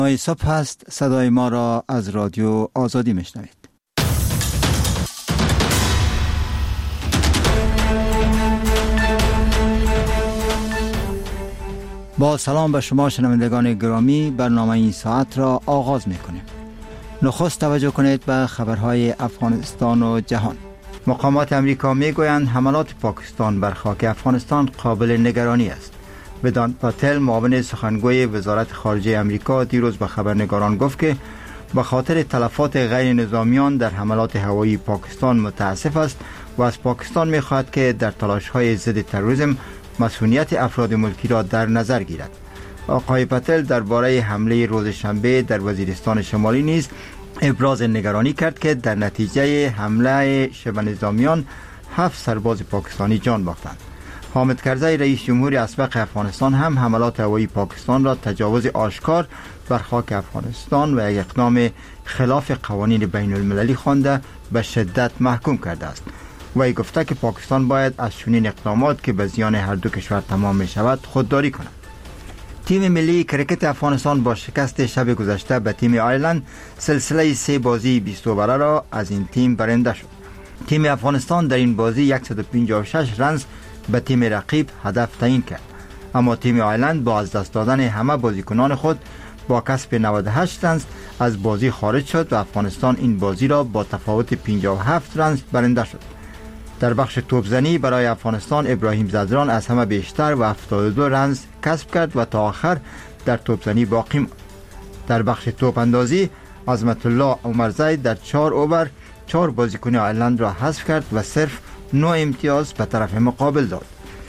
صبح هست. صدای ما را از رادیو آزادی میشنوید. با سلام به شما شنوندگان گرامی، برنامه این ساعت را آغاز میکنیم. نخست توجه کنید به خبرهای افغانستان و جهان. مقامات امریکا میگویند حملات پاکستان بر خاک افغانستان قابل نگرانی است. ودانت پاتل، معاون سخنگوی وزارت خارجه امریکا، دیروز به خبرنگاران گفت که به خاطر تلفات غیر نظامیان در حملات هوایی پاکستان متاسف است و از پاکستان می‌خواهد که در تلاش‌های ضد تروریسم مسئولیت افراد ملکی را در نظر گیرد. آقای پاتل درباره حمله روز شنبه در وزیرستان شمالی نیز ابراز نگرانی کرد که در نتیجه حمله شبه نظامیان 7 سرباز پاکستانی جان باختند. حامد کرزی، رئیس جمهور اسبق افغانستان، هم حملات هوایی پاکستان را تجاوز آشکار بر خاک افغانستان و یک اقدام خلاف قوانین بین المللی خوانده به شدت محکوم کرده است. وی گفته که پاکستان باید از چنین اقدامات که به زیان هر دو کشور تمام می شود خودداری کند. تیم ملی کرکت افغانستان با شکست شب گذشته به تیم آیرلند سلسله 3 بازی 20 اووره را از این تیم برنده شد. تیم افغانستان در این بازی 156 رنز به تیم رقیب هدف تعیین کرد، اما تیم آیرلند با از دست دادن همه بازیکنان خود با کسب 98 رنز از بازی خارج شد و افغانستان این بازی را با تفاوت 57 رنز برنده شد. در بخش توپزنی برای افغانستان ابراهیم زدران از همه بیشتر و 72 رنز کسب کرد و تا آخر در توپزنی باقی ماند. در بخش توپ اندازی عظمت الله عمرزی در 4 اوور 4 بازیکن آیرلند را حذف کرد و صرف 9 امتیاز به طرف مقابل داد.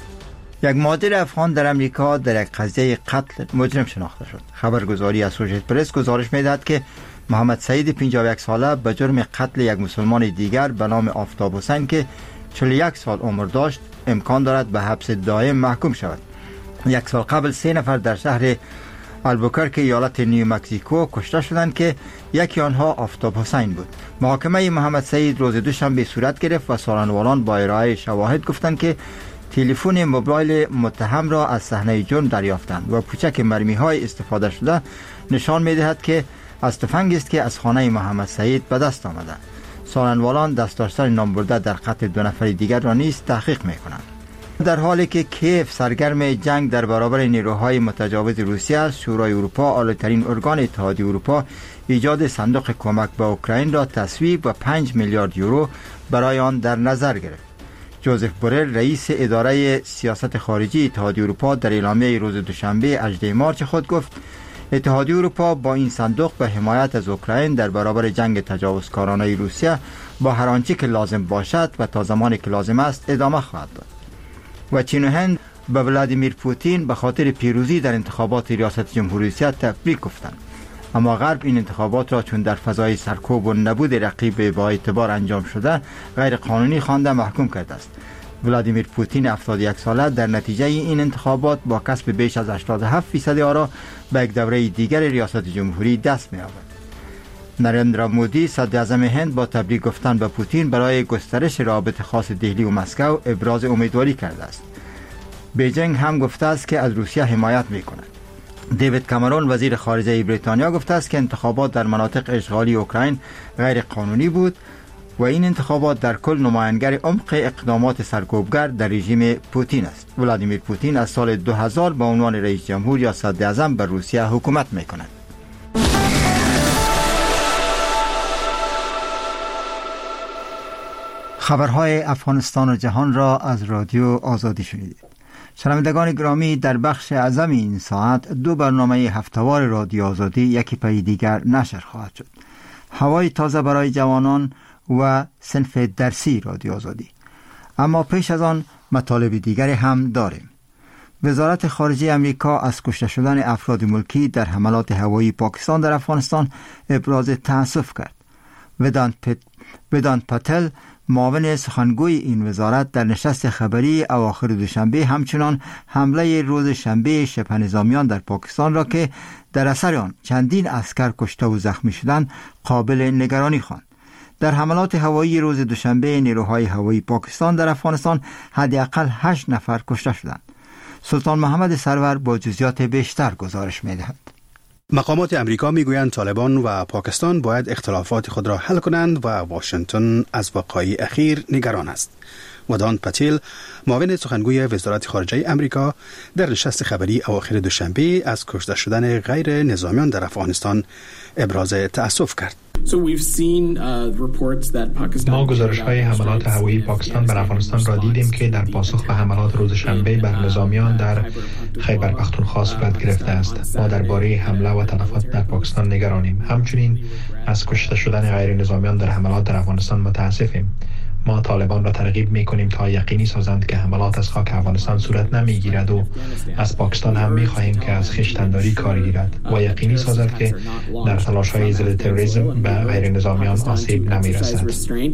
یک مهاجر افغان در امریکا در یک قضیه قتل مجرم شناخته شد. خبرگزاری اسوشییتد پرس گزارش می‌دهد که محمد سعید 51 ساله به جرم قتل یک مسلمان دیگر به نام آفتاب حسین که 41 سال عمر داشت امکان دارد به حبس دائم محکوم شود. 1 سال قبل 3 نفر در شهر البوکرک ایالت نیو مکزیکو کشته شدند که یکی آنها آفتاب حسین بود. محاکمه محمد سعید روز دوشنبه صورت گرفت و سالنوالان با ارائه شواهد گفتند که تلفن موبایل متهم را از صحنه جرم دریافتند و پوچک مرمی‌های استفاده شده نشان می‌دهد که از تفنگی است که از خانه محمد سعید به دست آمده. سالنوالان دست داشتن نامبرده در قتل 2 نفر دیگر را نیز تحقیق می‌کنند. در حالی که کیف سرگرم جنگ در برابر نیروهای متجاوز روسیه است، شورای اروپا، عالی‌ترین ارگان اتحادیه اروپا، ایجاد صندوق کمک به اوکراین را تصویب و 5 میلیارد یورو برای آن در نظر گرفت. جوزف بورل، رئیس اداره سیاست خارجی اتحادیه اروپا، در اعلامیه روز دوشنبه 18 مارس خود گفت اتحادیه اروپا با این صندوق به حمایت از اوکراین در برابر جنگ تجاوزکارانه روسیه با هر آنچه که لازم باشد و تا زمانی که لازم است ادامه خواهد داد. و چین و هند به ولادیمیر پوتین به خاطر پیروزی در انتخابات ریاست جمهوری روسیه تبریک گفتند، اما غرب این انتخابات را چون در فضای سرکوب و نبود رقیب با اعتبار انجام شده غیر قانونی خوانده محکوم کرده است. ولادیمیر پوتین 71 ساله در نتیجه این انتخابات با کسب بیش از 87% آرا به یک دوره دیگر ریاست جمهوری دست می‌یابد. نریندرا مودی، صدر اعظم هند، با تبریک گفتن به پوتین برای گسترش روابط خاص دهلی و مسکو ابراز امیدواری کرده است. بیجینگ هم گفته است که از روسیه حمایت می‌کند. دیوید کامرون، وزیر خارجه بریتانیا، گفته است که انتخابات در مناطق اشغالی اوکراین غیر قانونی بود و این انتخابات در کل نمایانگر عمق اقدامات سرکوبگر در رژیم پوتین است. ولادیمیر پوتین از سال 2000 به عنوان رئیس جمهور یا صدر اعظم بر روسیه حکومت می‌کند. خبرهای افغانستان و جهان را از رادیو آزادی شنیدید. شنوندگان گرامی، در بخش اعظم این ساعت 2 برنامه هفته‌وار رادیو آزادی یکی پی دیگر نشر خواهد شد: هوای تازه برای جوانان و صنف درسی رادیو آزادی. اما پیش از آن مطالب دیگری هم داریم. وزارت خارجه امریکا از کشته شدن افراد ملکی در حملات هوایی پاکستان در افغانستان ابراز تأسف کرد. ودانت پاتل، معاون سخنگوی این وزارت، در نشست خبری اواخر دوشنبه همچنان حمله روز شنبه شبه نظامیان در پاکستان را که در اثر آن چندین عسکر کشته و زخمی شدند قابل نگرانی خواند. در حملات هوایی روز دوشنبه نیروهای هوایی پاکستان در افغانستان حداقل 8 نفر کشته شدند. سلطان محمد سرور با جزئیات بیشتر گزارش می‌دهد. مقامات امریکا میگویند طالبان و پاکستان باید اختلافات خود را حل کنند و واشنگتن از وقایع اخیر نگران است. ودان پتیل، معاون سخنگوی وزارت خارجه امریکا، در نشست خبری اواخر دوشنبه از کشته شدن غیر نظامیان در افغانستان ابراز تأسف کرد. ما گزارش‌های حملات هوایی پاکستان بر افغانستان را دیدیم که در پاسخ به حملات روز شنبه بر نظامیان در خیبر پختونخوا صورت گرفته است. ما درباره حمله و تلفات در پاکستان نگرانیم. همچنین از کشته شدن غیر نظامیان در حملات در افغانستان متاسفیم. ما طالبان را ترغیب می‌کنیم تا یقینی سازند که حملات از خاک افغانستان صورت نمی‌گیرد و از پاکستان هم می‌خواهیم که از خویشتن‌داری کار گیرد و یقینی سازد که در تلاش‌های ضد تروریسم به غیر نظامیان آسیب نمی‌رسد.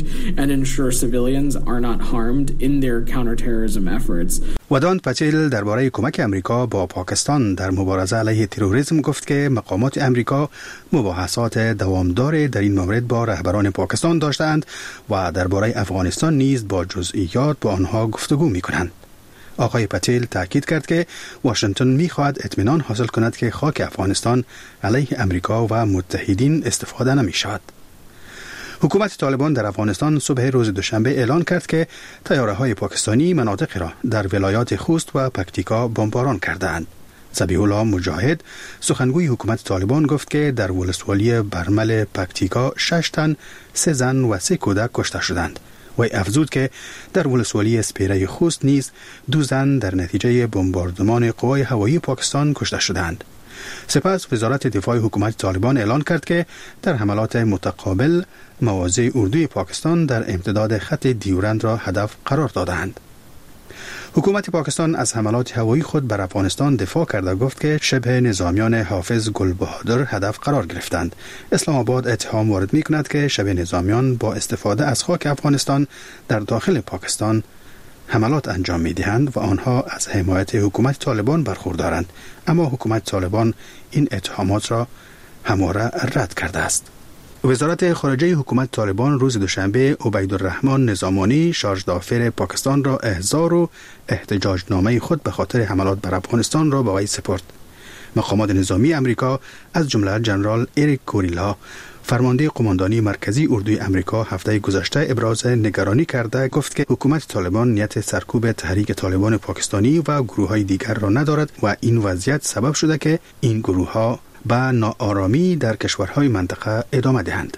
ودان پتیل درباره کمک امریکا با پاکستان در مبارزه علیه تروریسم گفت که مقامات امریکا مباحثات دوامدار در این مورد با رهبران پاکستان داشتند و درباره افغانستان نیز با جزئیات با آنها گفتگو می‌کنند. آقای پتیل تاکید کرد که واشنگتن می‌خواهد اطمینان حاصل کند که خاک افغانستان علیه امریکا و متحدین استفاده نمی‌شود. حکومت طالبان در افغانستان صبح روز دوشنبه اعلان کرد که طیاره‌های پاکستانی مناطق را در ولایات خوست و پکتیکا بمباران کردند. ذبیح الله مجاهد، سخنگوی حکومت طالبان، گفت که در ولسوالی برمل پکتیکا 6 تن، 3 زن و 3 کودک کشته شدند. و افزود که در ولسوالی اسپیره خوست نیز 2 زن در نتیجه بمباردمان قوای هوایی پاکستان کشته شدند. سپس وزارت دفاع حکومت طالبان اعلان کرد که در حملات متقابل مواضع اردوی پاکستان در امتداد خط دیورند را هدف قرار دادند. حکومت پاکستان از حملات هوایی خود بر افغانستان دفاع کرده گفت که شبه نظامیان حافظ گلبهادر هدف قرار گرفتند. اسلام آباد اتهام وارد می کند که شبه نظامیان با استفاده از خاک افغانستان در داخل پاکستان حملات انجام می دهند و آنها از حمایت حکومت طالبان برخوردارند، اما حکومت طالبان این اتهامات را همواره رد کرده است. وزارت خارجه حکومت طالبان روز دوشنبه عبیدالرحمن نظامانی، شارژ دافر پاکستان، را احضار و احتجاجنامه خود به خاطر حملات بر افغانستان را به وی سپرد. مقامات نظامی امریکا از جمله جنرال اریک کوریلا، فرمانده قماندانی مرکزی اردوی امریکا، هفته گذشته ابراز نگرانی کرده گفت که حکومت طالبان نیت سرکوب تحریک طالبان پاکستانی و گروه‌های دیگر را ندارد و این وضعیت سبب شده که این گروه‌ها به ناآرامی در کشورهای منطقه ادامه دهند.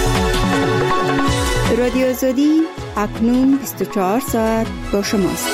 رادیو آزادی اکنون 24 ساعت با شماست.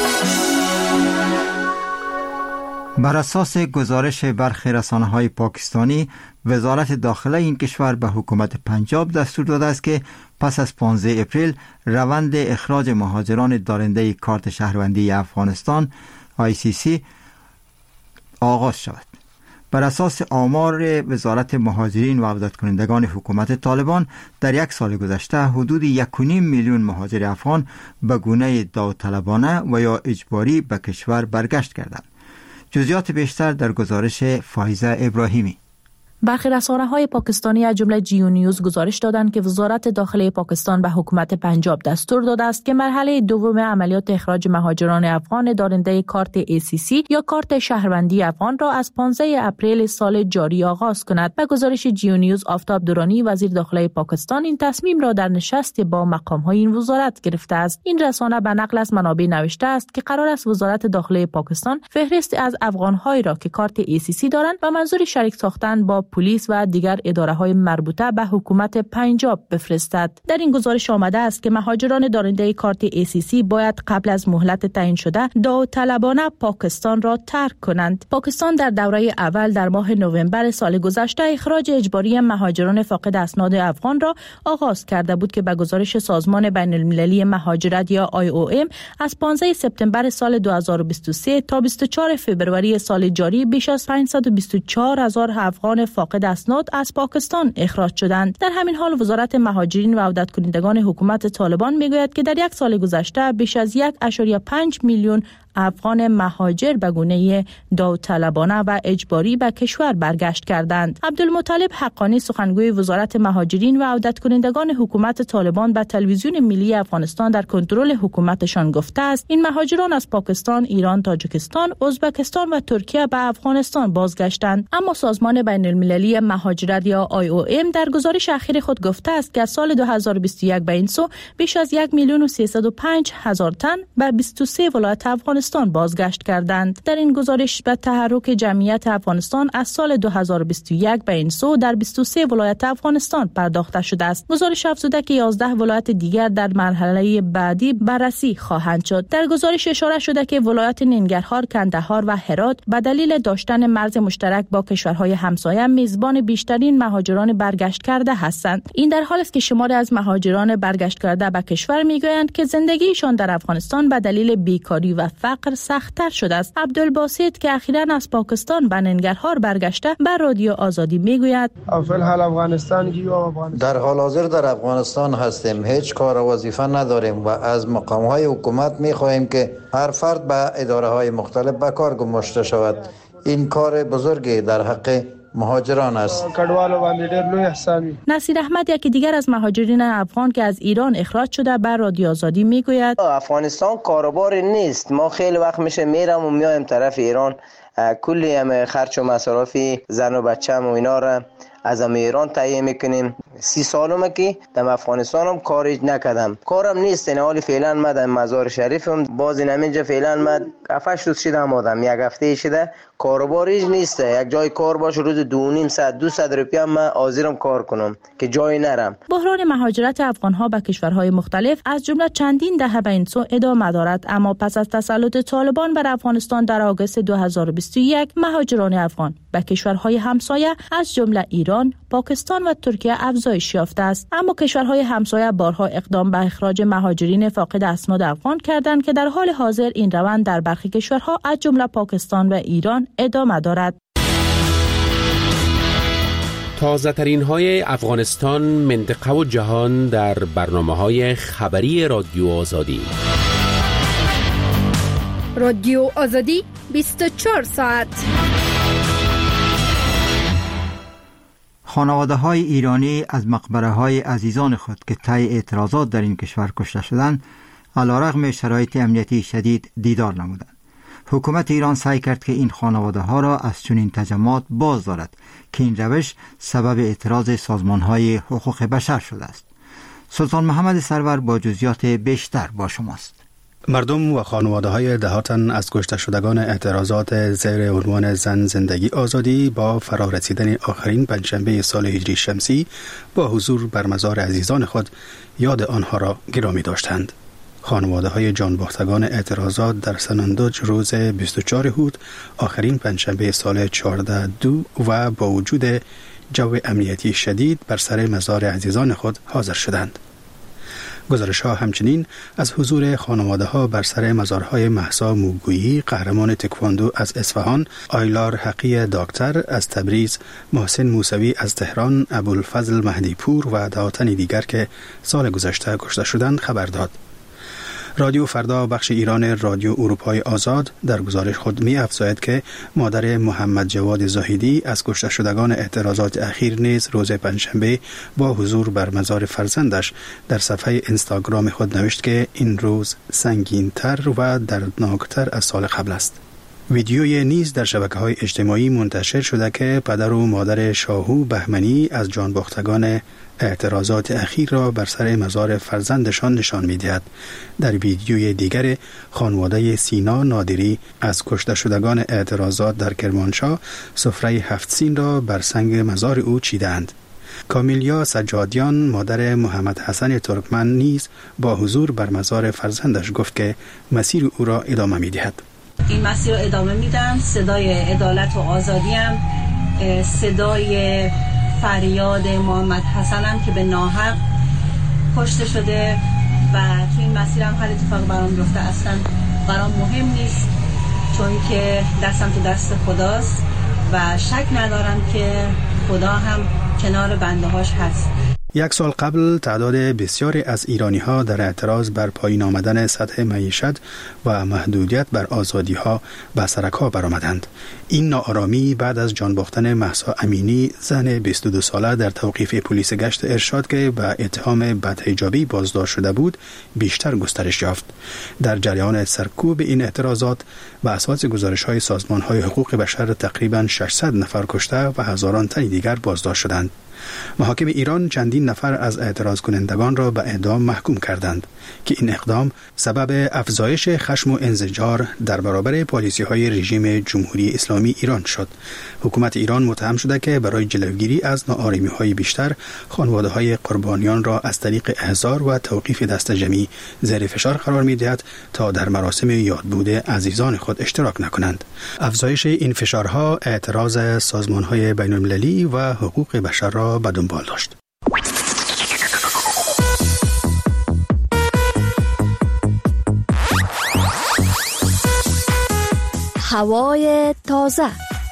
بر اساس گزارش برخی رسانه‌های پاکستانی، وزارت داخله این کشور به حکومت پنجاب دستور داده است که پس از 15 اپریل روند اخراج مهاجران دارنده کارت شهروندی افغانستان ICC آغاز شود. بر اساس آمار وزارت مهاجرین و عودت کنندگان حکومت طالبان، در یک سال گذشته حدود 1.5 میلیون مهاجر افغان به گونه داوطلبانه و یا اجباری به کشور برگشت کردند. جزئیات بیشتر در گزارش فایزه ابراهیمی. برخی رسانه‌های پاکستانی از جمله جیو نیوز گزارش دادند که وزارت داخله پاکستان به حکومت پنجاب دستور داده است که مرحله دوم عملیات اخراج مهاجران افغان دارنده کارت ACC یا کارت شهروندی افغان را از 15 اپریل سال جاری آغاز کند. به گزارش جیو نیوز، آفتاب درانی، وزیر داخله پاکستان، این تصمیم را در نشست با مقام‌های این وزارت گرفته است. این رسانه به نقل از منابع نوشته است که قرار است وزارت داخله پاکستان فهرست از افغان‌هایی را که کارت ACC دارند و منظور شریک ساختن با پلیس و دیگر اداره‌های مربوطه به حکومت پنجاب بفرستد. در این گزارش آمده است که مهاجران دارنده کارت ACC باید قبل از مهلت تعیین شده داوطلبانه پاکستان را ترک کنند. پاکستان در دوره اول در ماه نوامبر سال گذشته اخراج اجباری مهاجران فاقد اسناد افغان را آغاز کرده بود که به گزارش سازمان بین‌المللی مهاجرت یا IOM از 15 سپتامبر سال 2023 تا 24 فوریه سال جاری بیش از 524,000 افغان فاقد اسناد از پاکستان اخراج شدند. در همین حال وزارت مهاجرین و عودت کنندگان حکومت طالبان میگوید که در یک سال گذشته بیش از 1.5 میلیون افغان مهاجر به گونه داوطلبانه و اجباری به کشور برگشت کردند. عبدالمطلب حقانی سخنگوی وزارت مهاجرین و عودت کنندگان حکومت طالبان به تلویزیون ملی افغانستان در کنترل حکومتشان گفته است این مهاجران از پاکستان، ایران، تاجیکستان، ازبکستان و ترکیه به افغانستان بازگشتند. اما سازمان بین المللی مهاجرت یا IOM در گزارش اخیر خود گفته است که از سال 2021 به این سو بیش از 1,305,000 تن به 23 ولایت افغانستان بازگشت کردند. در این گزارش به تحرک جمعیت افغانستان از سال 2021 به این سو در 23 ولایت افغانستان پرداخته شده است. گزارش افزوده که 11 ولایت دیگر در مرحله بعدی بررسی خواهند شد. در گزارش اشاره شده که ولایت ننگرهار، کندهار و هرات به دلیل داشتن مرز مشترک با کشورهای همسایه میزبان بیشترین مهاجران برگشت کرده هستند. این در حالی است که شماری از مهاجران برگشت کرده به کشور میگویند که زندگیشان در افغانستان به دلیل بیکاری و فقر سخت‌تر شده است. عبدالباسط که اخیراً از پاکستان به ننگرهار برگشته به رادیو آزادی میگوید در حال حاضر در افغانستان هستیم، هیچ کار و وظیفه نداریم و از مقام‌های حکومت می‌خواهیم که هر فرد به اداره‌های مختلف به کار گماشته شود. این کار بزرگی در حق مهاجران است. نصیر احمد یکی دیگر از مهاجرین افغان که از ایران اخراج شده به رادیو آزادی میگوید افغانستان کاروباری نیست. ما خیلی وقت میشه میرم و میایم طرف ایران، کلی هم خرچ و مصارفی زن و بچه‌م و اینا را از ایران تهیه میکنیم. 30 سالمه که در افغانستانم کاری نکردم، کارم نیست. این حالی فعلا من در مزار شریفم، باز اینجا فعلا من 7 روز شده آمدم، یک هفته شده کاروباریش نیست. یک جای کار باشه روز 2.5 ساعت 200 روپیه من حاضرم کار کنم که جایی نرم. بحران مهاجرت افغان‌ها به کشورهای مختلف از جمله چندین دهه به این سو ادامه دارد، اما پس از تسلط طالبان بر افغانستان در آگوست 2021 مهاجران افغان به کشورهای همسایه از جمله ایران، پاکستان و ترکیه افزایش یافته است. اما کشورهای همسایه بارها اقدام به اخراج مهاجرین فاقد اسناد افغان کردند که در حال حاضر این روند در برخی کشورها از جمله پاکستان و ایران ادامه دارد. تازه ترین های افغانستان، منطقه و جهان در برنامه‌های خبری رادیو آزادی. رادیو آزادی 24 ساعت. خانواده‌های ایرانی از مقبره‌های عزیزان خود که طی اعتراضات در این کشور کشته شدند، علیرغم شرایط امنیتی شدید دیدار نمودند. حکومت ایران سعی کرد که این خانواده‌ها را از چنین تجمعات باز دارد که این روش سبب اعتراض سازمان‌های حقوق بشر شده است. سلطان محمد سرور با جزئیات بیشتر با شماست. مردم و خانواده‌های دهاتن از کشته شدگان اعتراضات زیر عنوان زن زندگی آزادی با فرارسیدن آخرین پنجشنبه سال هجری شمسی با حضور بر مزار عزیزان خود یاد آنها را گرامی داشتند. خانواده‌های جانباختگان اعتراضات در سنندج روز 24 هود آخرین پنجشنبه سال 14/2 و با وجود جو امنیتی شدید بر سر مزار عزیزان خود حاضر شدند. گزارش‌ها همچنین از حضور خانواده‌ها بر سر مزارهای مهسا موگویی قهرمان تکواندو از اصفهان، آیلار حقی دکتر از تبریز، محسن موسوی از تهران، ابوالفضل مهدی پور و دهاتن دیگر که سال گذشته کشته شدند خبر داد. رادیو فردا بخش ایران رادیو اروپای آزاد در گزارش خود می افزاید که مادر محمد جواد زاهدی از کشته شدگان اعتراضات اخیر نیز روز پنجشنبه با حضور بر مزار فرزندش در صفحه اینستاگرام خود نوشت که این روز سنگین‌تر و دردناکتر از سال قبل است. ویدیوی نیز در شبکه‌های اجتماعی منتشر شده که پدر و مادر شاهو بهمنی از جانباختگان اعتراضات اخیر را بر سر مزار فرزندشان نشان می‌دهد. در ویدیوی دیگر خانواده سینا نادری از کشته شدگان اعتراضات در کرمانشاه سفره 7 سین را بر سنگ مزار او چیدند. کامیلیا سجادیان مادر محمد حسن ترکمن نیز با حضور بر مزار فرزندش گفت که مسیر او را ادامه می‌دهد. این مسیر رو ادامه میدم. صدای عدالت و آزادی هم، صدای فریاد محمد حسن هم که به ناحق کشته شده و تو این مسیر هم هر اتفاق برام بیفته اصلا برام مهم نیست، چون که دستم تو دست خداست و شک ندارم که خدا هم کنار بنده هاش هست. یک سال قبل تعداد بسیاری از ایرانی‌ها در اعتراض بر پایین آمدن سطح معیشت و محدودیت بر آزادی‌ها به سرک‌ها برآمدند. این ناآرامی بعد از جان باختن مهسا امینی، زن 22 ساله در توقیف پلیس گشت ارشاد که به اتهام بدحجابی بازداشت شده بود، بیشتر گسترش یافت. در جریان سرکوب این اعتراضات به اساس گزارش‌های سازمان‌های حقوق بشر تقریباً 600 نفر کشته و هزاران تن دیگر بازداشت شدند. محاکم ایران چندین نفر از اعتراض کنندگان را به اعدام محکوم کردند که این اقدام سبب افزایش خشم و انزجار در برابر پالیسی‌های رژیم جمهوری اسلامی ایران شد. حکومت ایران متهم شده که برای جلوگیری از ناآرامی‌های بیشتر، خانواده‌های قربانیان را از طریق احضار و توقیف دست جمعی زیر فشار قرار می‌دهد تا در مراسم یادبود عزیزان خود اشتراک نکنند. افزایش این فشارها اعتراض سازمان‌های بین‌المللی و حقوق بشر را به دنبال داشت. هوای تازه.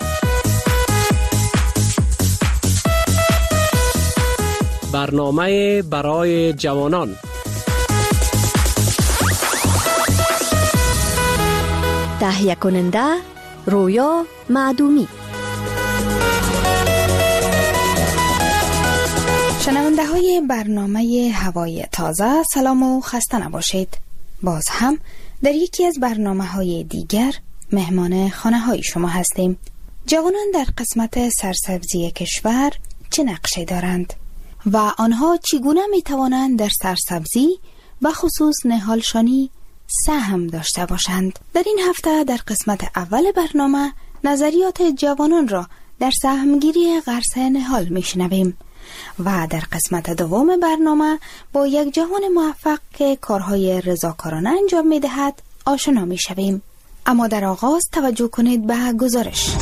برنامه برای جوانان. تهیه کننده رویا معدومی. شنونده های برنامه هوای تازه، سلام و خسته نباشید. باز هم در یکی از برنامه های دیگر مهمان خانه های شما هستیم. جوانان در قسمت سرسبزی کشور چه نقشی دارند و آنها چگونه می توانند در سرسبزی و خصوص نهالشانی سهم داشته باشند؟ در این هفته در قسمت اول برنامه نظریات جوانان را در سهمگیری غرس نهال می شنویم و در قسمت دوم برنامه با یک جوان موفق که کارهای رضاکارانه انجام می دهد آشنا می شویم. اما در آغاز توجه کنید به گزارش.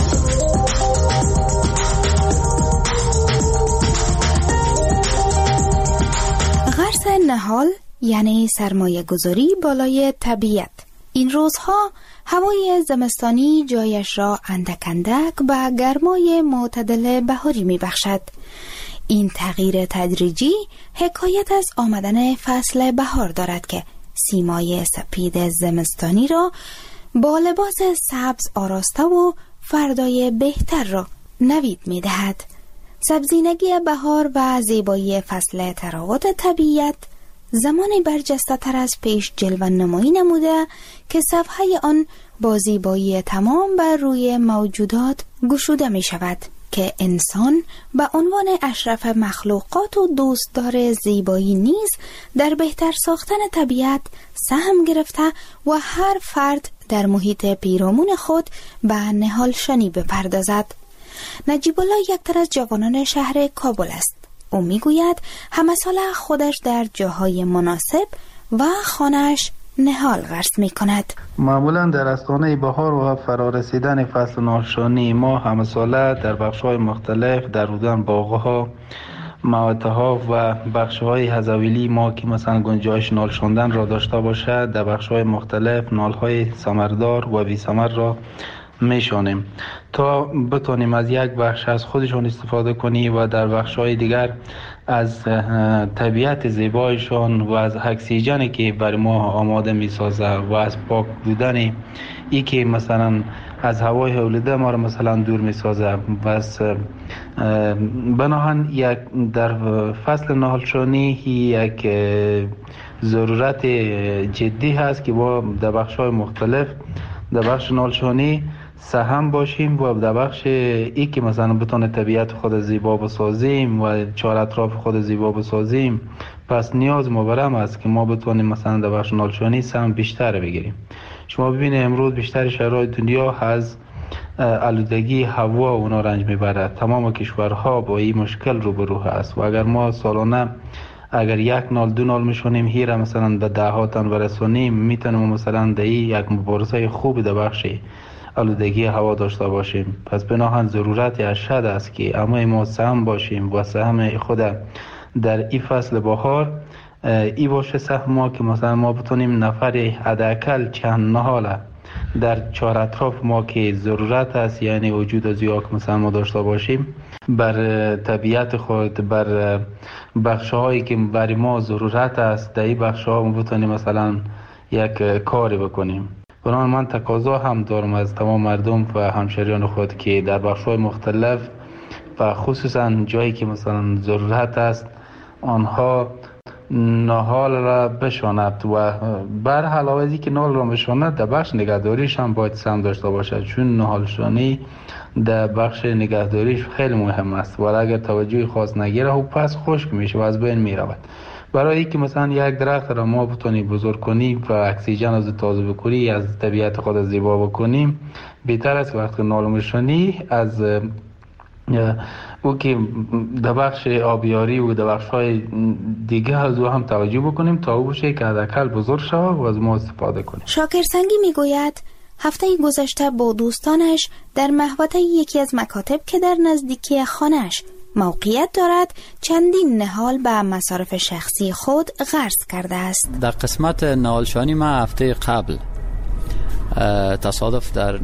غرس نهال یعنی سرمایه گذاری بالای طبیعت. این روزها هوای زمستانی جایش را اندک اندک به گرمای معتدل بهاری می بخشد. این تغییر تدریجی حکایت از آمدن فصل بهار دارد که سیمای سپید زمستانی را با لباس سبز آراسته و فردای بهتر را نوید می دهد. سبزینگی بهار و زیبایی فصل تراوت طبیعت زمانی برجسته تر از پیش جلوه نمایی نموده که صفحه آن با زیبایی تمام بر روی موجودات گشوده می شود که انسان به عنوان اشرف مخلوقات و دوستدار زیبایی نیز در بهتر ساختن طبیعت سهم گرفته و هر فرد در محیط پیرامون خود به نهالشانی بپردازد. نجیب الله یکتر از جوانان شهر کابل است. او میگوید همه سال خودش در جاهای مناسب و خانه‌اش نهال غرس می کند. معمولا در استانه بهار و فرارسیدن فصل نهالشانی ما همه ساله در بخش‌های مختلف در رودن باغ‌ها، موته‌ها و بخش‌های حزویلی ما که مثلا گنجایش نال شوندن را داشته باشد در بخش‌های مختلف نال‌های ثمردار و بی ثمر را میشانیم تا بتونیم از یک بخش از خودشون استفاده کنیم و در بخش‌های دیگر از طبیعت زیبایشان و از اکسیژنی که برای ما آماده می‌سازه و از پاک بودن ای که مثلا از هوای حولیده ما را مثلا دور می‌سازه. بس بناهن یک در فصل نهالشانی یک ضرورت جدی هست که با در بخش‌های مختلف در بخش نهالشانی سهم باشیم و در بخش ای که مثلا بتونه طبیعت خود زیبا بسازیم و چهار اطراف خود زیبا بسازیم. پس نیاز مبرم است که ما بتونیم مثلا در بخش نهالشانی سهم بیشتر بگیریم. شما ببینید امروز بیشتر شهرهای دنیا از آلودگی هوا اونا رنج میبرد. تمام کشورها با این مشکل روبرو هست و اگر ما سالانه اگر یک نال دو نال میشونیم هیره مثلا به ده ها تن برسونیم میتونیم مثلا در یک مبارزه خوبی در بخش آلودگی هوا داشته باشیم. پس بناهن ضرورت اشد است که اما ما سهم باشیم و سهم خود در این فصل بهار ای باشه سهم ما که مثلا ما بتونیم نفر حداقل چند نهال در چهار اطراف ما که ضرورت است یعنی وجود از یا که مثلا ما داشته باشیم بر طبیعت خود، بر بخش‌هایی که برای ما ضرورت است، در این بخش‌ها ما بتونیم مثلا یک کاری بکنیم. بنابراین من تقاضا هم دارم از تمام مردم و همشهریان خود که در بخش‌های مختلف و خصوصا جایی که مثلا ضرورت است آنها نهال را بشاند و بر علاوه از اینکه نهال را بشاند در بخش نگهداریش هم باید سهم داشته باشد، چون نهالشانی در بخش نگهداریش خیلی مهم است و اگر توجه خاص نگیره و پس خشک میشه و از بین میرود. برای اینکه مثلا یک درخت را ما بتونیم بزرگ کنیم و اکسیژن از تازه بکنی، از طبیعت خود زیبا بکنیم، بهتر است وقتی نهالشانی از او که در بخش آبیاری و در بخش‌های دیگه از او هم توجه بکنیم تا او بشه که حداقل بزرگ شود و از ما استفاده کنیم. شاکر سنگی میگوید هفته گذشته با دوستانش در محوطه یکی از مکاتب که در نزدیکی خانه‌اش موقعیت دارد چندین نهال به مصارف شخصی خود غرس کرده است. در قسمت نهالشانی ما هفته قبل تصادف در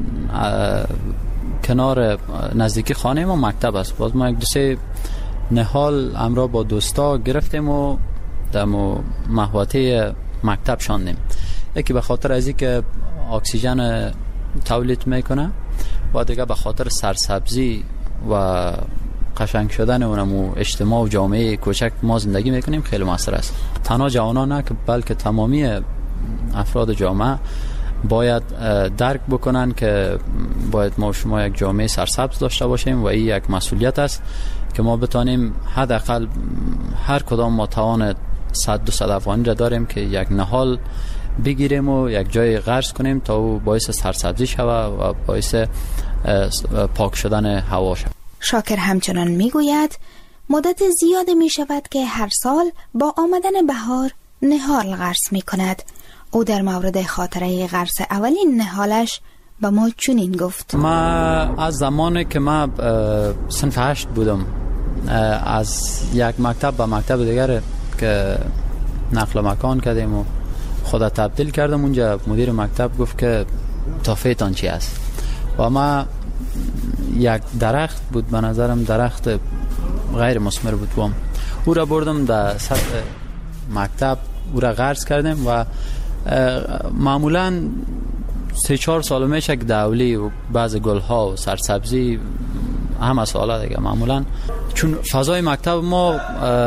کنار نزدیکی خانه ما مکتب است، باز ما یک دو سه نهال همراه با دوستا گرفتیم و در محوطه مکتب شاندیم. یکی به خاطر از اینکه اکسیژن تولید میکنه و دیگه به خاطر سرسبزی و قشنگ شدن اونم اجتماع و جامعه کوچک ما زندگی میکنیم خیلی موثر است. تنها جوانان نه که بلکه تمامی افراد جامعه باید درک بکنن که باید ما شما یک جامعه سرسبز داشته باشیم و این یک مسئولیت است که ما بتانیم حداقل هر کدام ما توان 100-200 افغانی را داریم که یک نهال بگیریم و یک جای غرس کنیم تا او باعث سرسبزی شود و باعث پاک شدن هوا شود. شاکر همچنان میگوید مدت زیاد می شود که هر سال با آمدن بهار نهال غرس می کند. او در مورد خاطره غرس اولین نهالش به ما چنین گفت: ما از زمانی که ما صنف 8 بودم از یک مکتب به مکتب دیگر که نقل مکان کردیم و خدا تبدیل کردم، اونجا مدیر مکتب گفت که توفیتان چی است و ما یک درخت بود، به نظرم درخت غیر مثمر بود، او را بردم در سطح مکتب، او را غرس کردیم و معمولا 3-4 سال میشه که دولی و بعض گلها و سرسبزی همه سالا دیگه معمولا، چون فضای مکتب ما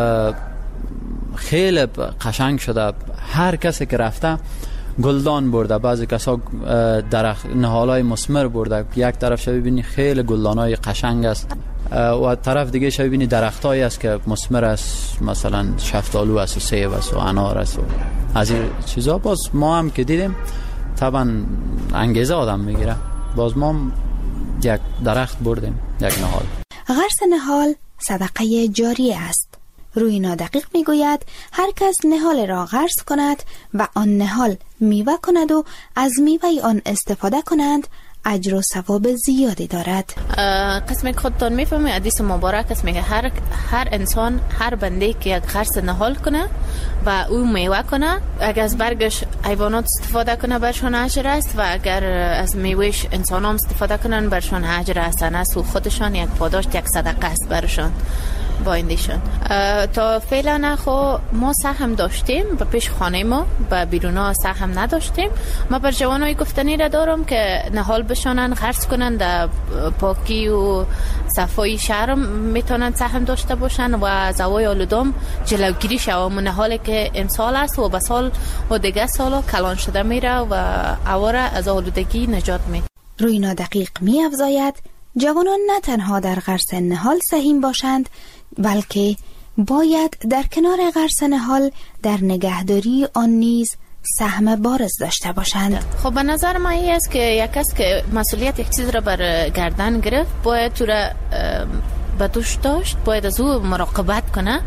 خیلی قشنگ شده، هر کسی که رفته گلدان برده، بعضی کسا درخت نهالای مثمر برده، یک طرف شو ببینی خیلی گلدانای قشنگ است و طرف دیگه شو ببینی درختایی است که مثمر است، مثلا شفتالو است و سیب است و انار است و از این چیزا. باز ما هم که دیدیم طبعا انگیزه آدم میگیره، باز ما یک درخت بردیم، یک نهال. غرس نهال صدقه جاری است. روی نادقیق میگوید هر کس نهال را غرس کند و آن نهال میوه کند و از میوه آن استفاده کنند اجر و ثواب زیادی دارد. قسمی که خودتان میفهمی حدیث مبارک است، میگه هر انسان، هر بنده که یک غرس نهال کنه و او میوه کنه، اگر از برگش حیوانات استفاده کنه برشان اجر است و اگر از میوهش انسان هم استفاده کنن برشان اجر حسن است و خودشان یک پاداش، یک صدقه است برشان با ایندیشون. تا فعلا خو ما سهم داشتیم به پیش خانه ما، به بیرونا سهم نداشتیم. ما بر جوانای گفتنی را دارم که نهال بشانن، غرس کنن، در پاکی و صفای شهر میتونن سهم داشته باشن و از هوای آلودم جلوگیری شود. نهالی که امسال است و به سال و دیگه سالا کلان شده میره و هوا را از آلودگی نجات میده. روی نادقیق می افزاید جوانان نه تنها در غرس نهال سهیم باشند، بلکه باید در کنار غرس نهال در نگهداری آن نیز سهم بارز داشته باشند. خب به نظر من این است که یک کس که مسئولیت یک چیز را بر گردن گرفت باید تو را به دوش داشت، باید از او مراقبت کنه.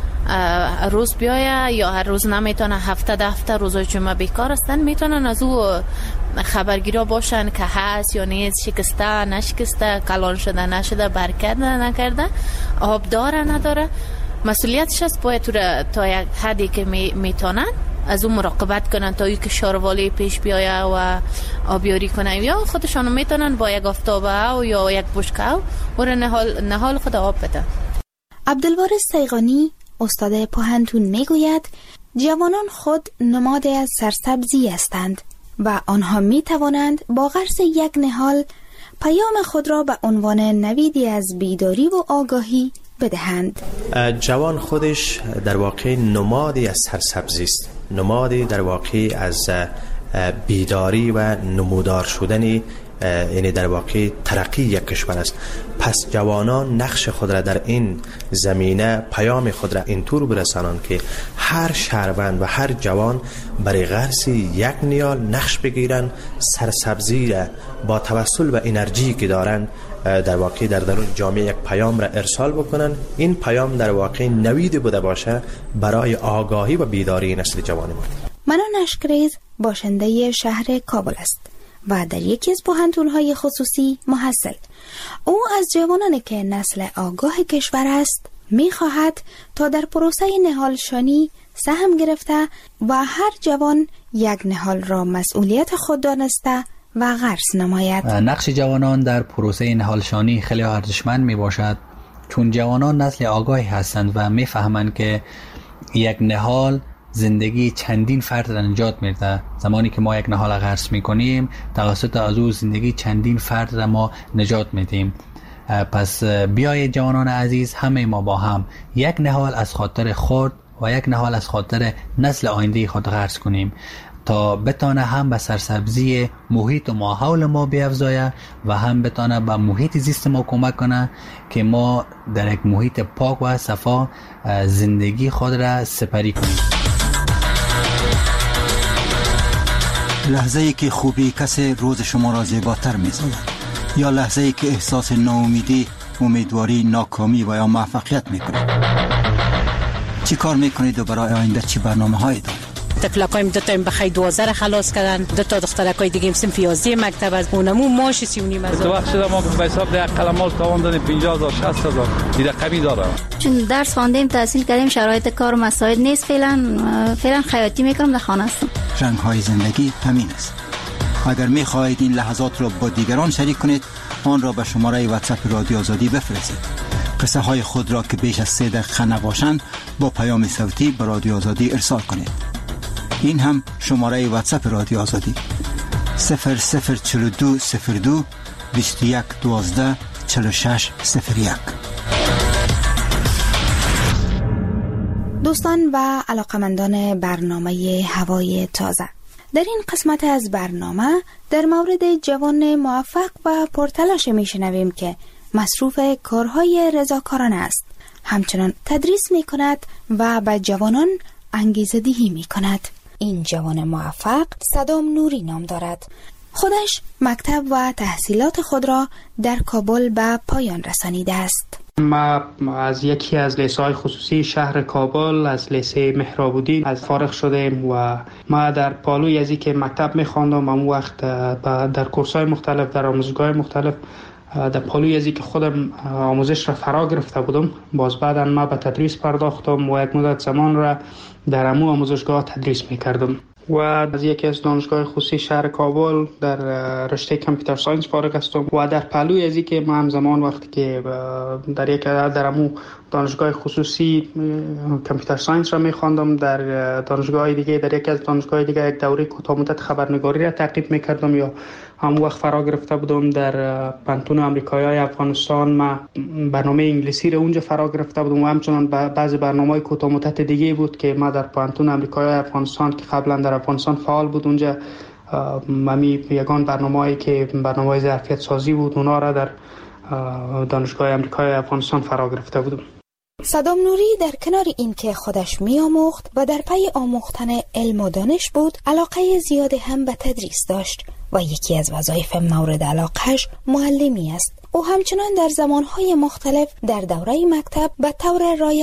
روز بیایه یا هر روز نمیتونه، هفته روزای جمعه بیکار هستن، میتونن از او خبرگیرا باشن که هست یا نیست، شکسته نشکسته، کلان شده نشده، برکرده نکرده، آب داره نداره. مسئولیتش است باید تا یک حدی که میتونن از اون مراقبت کنن تا که شاروالی پیش بیایه و آبیاری کنن، یا خودشان میتونن با یک آفتابه و یا یک بشکه و نهال خود آب بدن. عبدالوارث سیغانی استاد پوهنتون میگوید جوانان خود نماد از سرسبزی هستند و آنها می توانند با غرس یک نهال پیام خود را به عنوان نویدی از بیداری و آگاهی بدهند. جوان خودش در واقع نمادی از سرسبزی است، نمادی در واقع از بیداری و نمودار شدن، یعنی در واقع ترقی یک کشور است. پس جوانان نقش خود را در این زمینه، پیام خود را اینطور برسانند که هر شهروند و هر جوان برای غرس یک نیال نقش بگیرن، سرسبزی را با توسل و انرژی که دارن در واقع در درون جامعه یک پیام را ارسال بکنن. این پیام در واقع نوید بوده باشه برای آگاهی و بیداری نسل جوان ما. منان اشکریز باشنده شهر کابل است و در یکی از پوهنتون‌های خصوصی محصل. او از جوانانی که نسل آگاه کشور است می‌خواهد تا در پروسه نهالشانی سهم گرفته و هر جوان یک نهال را مسئولیت خود دانسته و غرس نماید. نقش جوانان در پروسه نهالشانی خیلی ارزشمند میباشد، چون جوانان نسل آگاهی هستند و میفهمند که یک نهال زندگی چندین فرد را نجات میده. زمانی که ما یک نهال غرس میکنیم توسط از او زندگی چندین فرد را ما نجات میدیم. پس بیایید جوانان عزیز، همه ما با هم یک نهال از خاطر خود و یک نهال از خاطر نسل آینده خود غرس کنیم تا بتانه هم به سرسبزی محیط و ماحول ما بیفزایه و هم بتانه به محیط زیست ما کمک کنه که ما در یک محیط پاک و صفا زندگی خود را سپری کنیم. لحظه ای که خوبی کسی روز شما را زیباتر می‌سازد، یا لحظه ای که احساس ناامیدی، امیدواری، ناکامی و یا موفقیت می‌کنید. چی کار می‌کنید و برای آینده چی برنامه‌هایی دارید؟ تفلکایم دو تا بخای 12 خلاص کردن، دو تا دخترکای دیگه صنف 11 مکتب از اونمو ماش 39 هزار. تو وقت شده ما به حساب ده قلمال تاوان دادیم 50000 60000 دیگه کمی داره. چون درس خواندیم، تحصیل کردیم، شرایط کار مساعد نیست، فعلا خیاطی میکنم، در خانه هستم. رنگ‌های زندگی همین است. اگر می‌خواهید این لحظات را با دیگران شریک کنید، آن را به شماره واتساپ رادیو آزادی بفرستید. قصه های خود را که بیش از 3 دقیقه نباشند با پیام صوتی به رادیو آزادی ارسال کنید. این هم شماره واتساپ رادیو آزادی 004202 21 12 46 01. دوستان و علاقمندان برنامه هوای تازه، در این قسمت از برنامه در مورد جوان موفق و پرتلاش میشنویم که مصروف کارهای رضاکارانه است، همچنان تدریس میکند و به جوانان انگیزه دهی میکند. این جوان موفق صدام نوری نام دارد. خودش مکتب و تحصیلات خود را در کابل به پایان رسانیده است. ما از یکی از لیسه‌های خصوصی شهر کابل، از لیسه مهرابودی از فارغ شدیم و ما در پالوی از که مکتب می‌خواندم، اون وقت در کورس‌های مختلف، در آموزشگاه مختلف در پالوی از که خودم آموزش را فرا گرفته بودم. باز بعداً ما به تدریس پرداختم و یک مدت زمان را در امو آموزشگاه تدریس می‌کردم و از یکی از دانشگاه خصوصی شهر کابل در رشته کامپیوتر ساینس فارغ هستم و در پهلوی از که ما همزمان وقتی که در امو دانشگاه خصوصی کامپیوتر ساینس را می‌خواندم، در دانشگاه دیگه، در یکی از دانشگاه دیگه یک دوره کوتاه مدت خبرنگاری را تعقیب می‌کردم یا همون وقت فرا گرفته بودم. در پانتون آمریکایی افغانستان ما برنامه انگلیسی را اونجا فرا گرفته بودم و همچنان بعضی برنامه‌های کوتاه مدت دیگه بود که ما در پانتون آمریکایی افغانستان که قبلا در افغانستان فعال بود، اونجا ممی یگان برنامه‌ای که برنامه ظرفیت سازی بود، اونا را در دانشگاه آمریکایی افغانستان فرا گرفته بودم. صدام نوری در کنار این که خودش می‌آموخت و در پی آموختن علم و دانش بود، علاقه زیادی هم به تدریس داشت و یکی از وظایف مورد علاقهش معلمی است. او همچنان در زمانهای مختلف در دوره مکتب به طور رایگان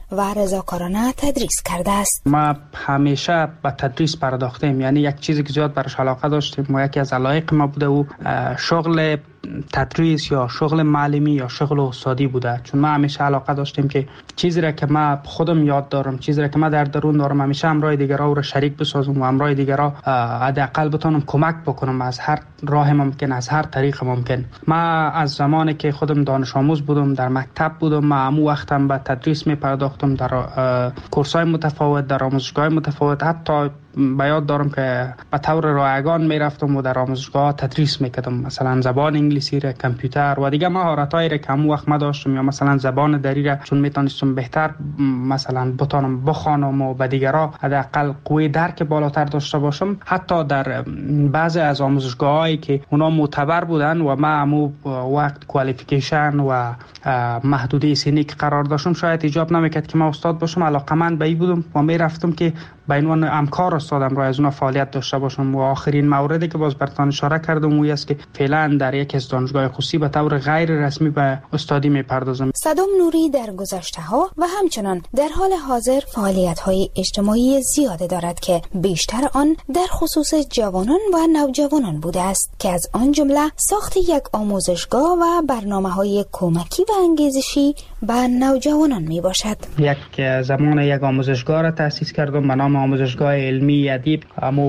و رضاکارانه تدریس کرده است. ما همیشه به تدریس پرداختیم، یعنی یک چیزی که زیاد برش علاقه داشتیم و یکی از علایق ما بوده و شغل تدریس یا شغل معلمی یا شغل استادی بوده. چون ما همیشه علاقه داشتیم که چیزی را که ما خودم یاد دارم، چیزی را که ما در درون دارم، همیشه همراه دیگرها رو شریک بسازم و همراه دیگرها حداقل بتونم کمک بکنم از هر راه ممکن، از هر طریق ممکن. ما از زمانی که خودم دانش آموز بودم، در مکتب بودم، ما همو وقتم به تدریس می پرداختم در کورس‌های متفاوت، در آموزشگاه متفاوت. حتی به یاد دارم که به طور رایگان می رفتم و در آموزشگاه تدریس میکردم، مثلا زبان انگلیسی را، کامپیوتر و دیگه مهارت‌هایی را که همون وقت ما داشتم، یا مثلا زبان دری را چون میتونستم بهتر مثلا بتونم بخوانم و به دیگرها حداقل قوی درک بالاتر داشته باشم. حتی در بعضی از آموزشگاهایی که اونا معتبر بودن و ما همون وقت کوالیفیکیشن و محدوده سنی که قرار داشتم، شاید ایجاب نمیکرد که ما استاد باشم. علاقه‌مند به این بودم و میرفتم که به عنوان همکار استادم را از اون فعالیت داشته باشم. و آخرین موردی که باز براتون اشاره کردم اون است که فعلا در یک از دانشگاه خصوصی به طور غیر رسمی به استادی میپردازم. صدام نوری در گذشته‌ها و همچنان در حال حاضر فعالیت‌های اجتماعی زیاده دارد که بیشتر آن در خصوص جوانان و نوجوانان بوده است که از آن جمله ساخت یک آموزشگاه و برنامه‌های کمکی و انگیزشی به نوجوانان میباشد. یک زمان یک آموزشگاه را تأسیس کردم به نام آموزشگاه علمی ادیب. همو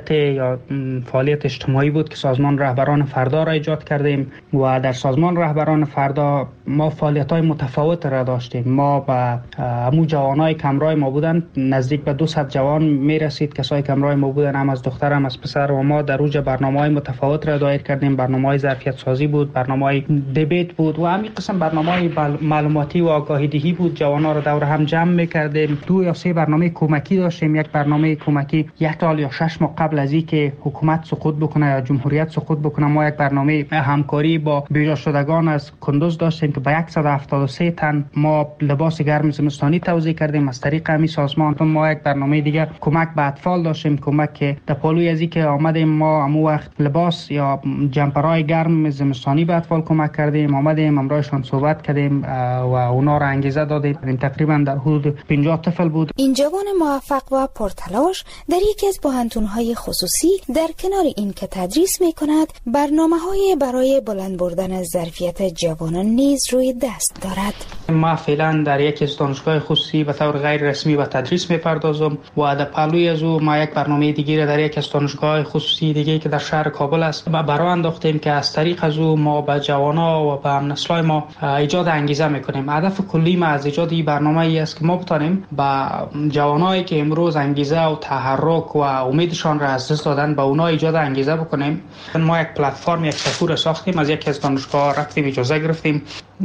فعالیت اجتماعی بود که سازمان رهبران فردا را ایجاد کردیم و در سازمان رهبران فردا ما فعالیت‌های متفاوت را داشتیم. ما با همو جوانای کمرای ما بودن، نزدیک به 200 جوان میرسید کسایی کمرای ما بودن، هم از دختر هم از پسر، و ما در اوج برنامه‌های متفاوت را دایر کردیم. برنامه‌های ظرفیت سازی بود، برنامه‌های دیبیت بود و همین قسم برنامه‌های معلوماتی و آگاهی دهی بود. جوانا را دور هم جمع می‌کردیم. 2 یا 3 برنامه کمکی داشتیم. یک برنامه کمکی 1 سال یا 6 ماه قبل از اینکه حکومت سقوط بکنه یا جمهوریت سقوط بکنه، ما یک برنامه همکاری با بیجا شدگان از کندوز داشتیم که به 173 تن ما لباس گرم زمستانی توزیع کردیم از طریق همین سازمان. ما یک برنامه دیگه کمک به اطفال داشتیم، کمک که در پالوی از اینکه آمدیم ما همون وقت لباس یا جمپرهای گرم زمستانی به اطفال کمک کردیم، آمدیم همراهشان صحبت کردیم و اونا را انگیزه دادیم. تقریبا در حدود 50 طفل بود. این جوان موفق و پرتلاش در یکی از بحران‌های خصوصی در کنار این که تدریس می‌کند، برنامه‌های برای بلند بردن ظرفیت جوانان نیز روی دست دارد. ما فعلا در یکی از دانشگاه خصوصی به طور غیر رسمی به تدریس می‌پردازم و در پهلوی از او ما یک برنامه دیگه در یکی از دانشگاه خصوصی دیگه که در شهر کابل است برای انداختیم که از طریق از او ما به جوانا و به هم‌نسلای ما ایجاد انگیزه می‌کنیم. هدف کلی ما از ایجاد این برنامه ای است که ما بتونیم با جوانایی که امروز انگیزه و تحرک و امیدشان را از دست دادن به اونا ایجاد انگیزه بکنیم. ما یک پلتفرم، یک سکور ساختیم، از یکی از دانشگاه رفتیم اجازه گرفتیم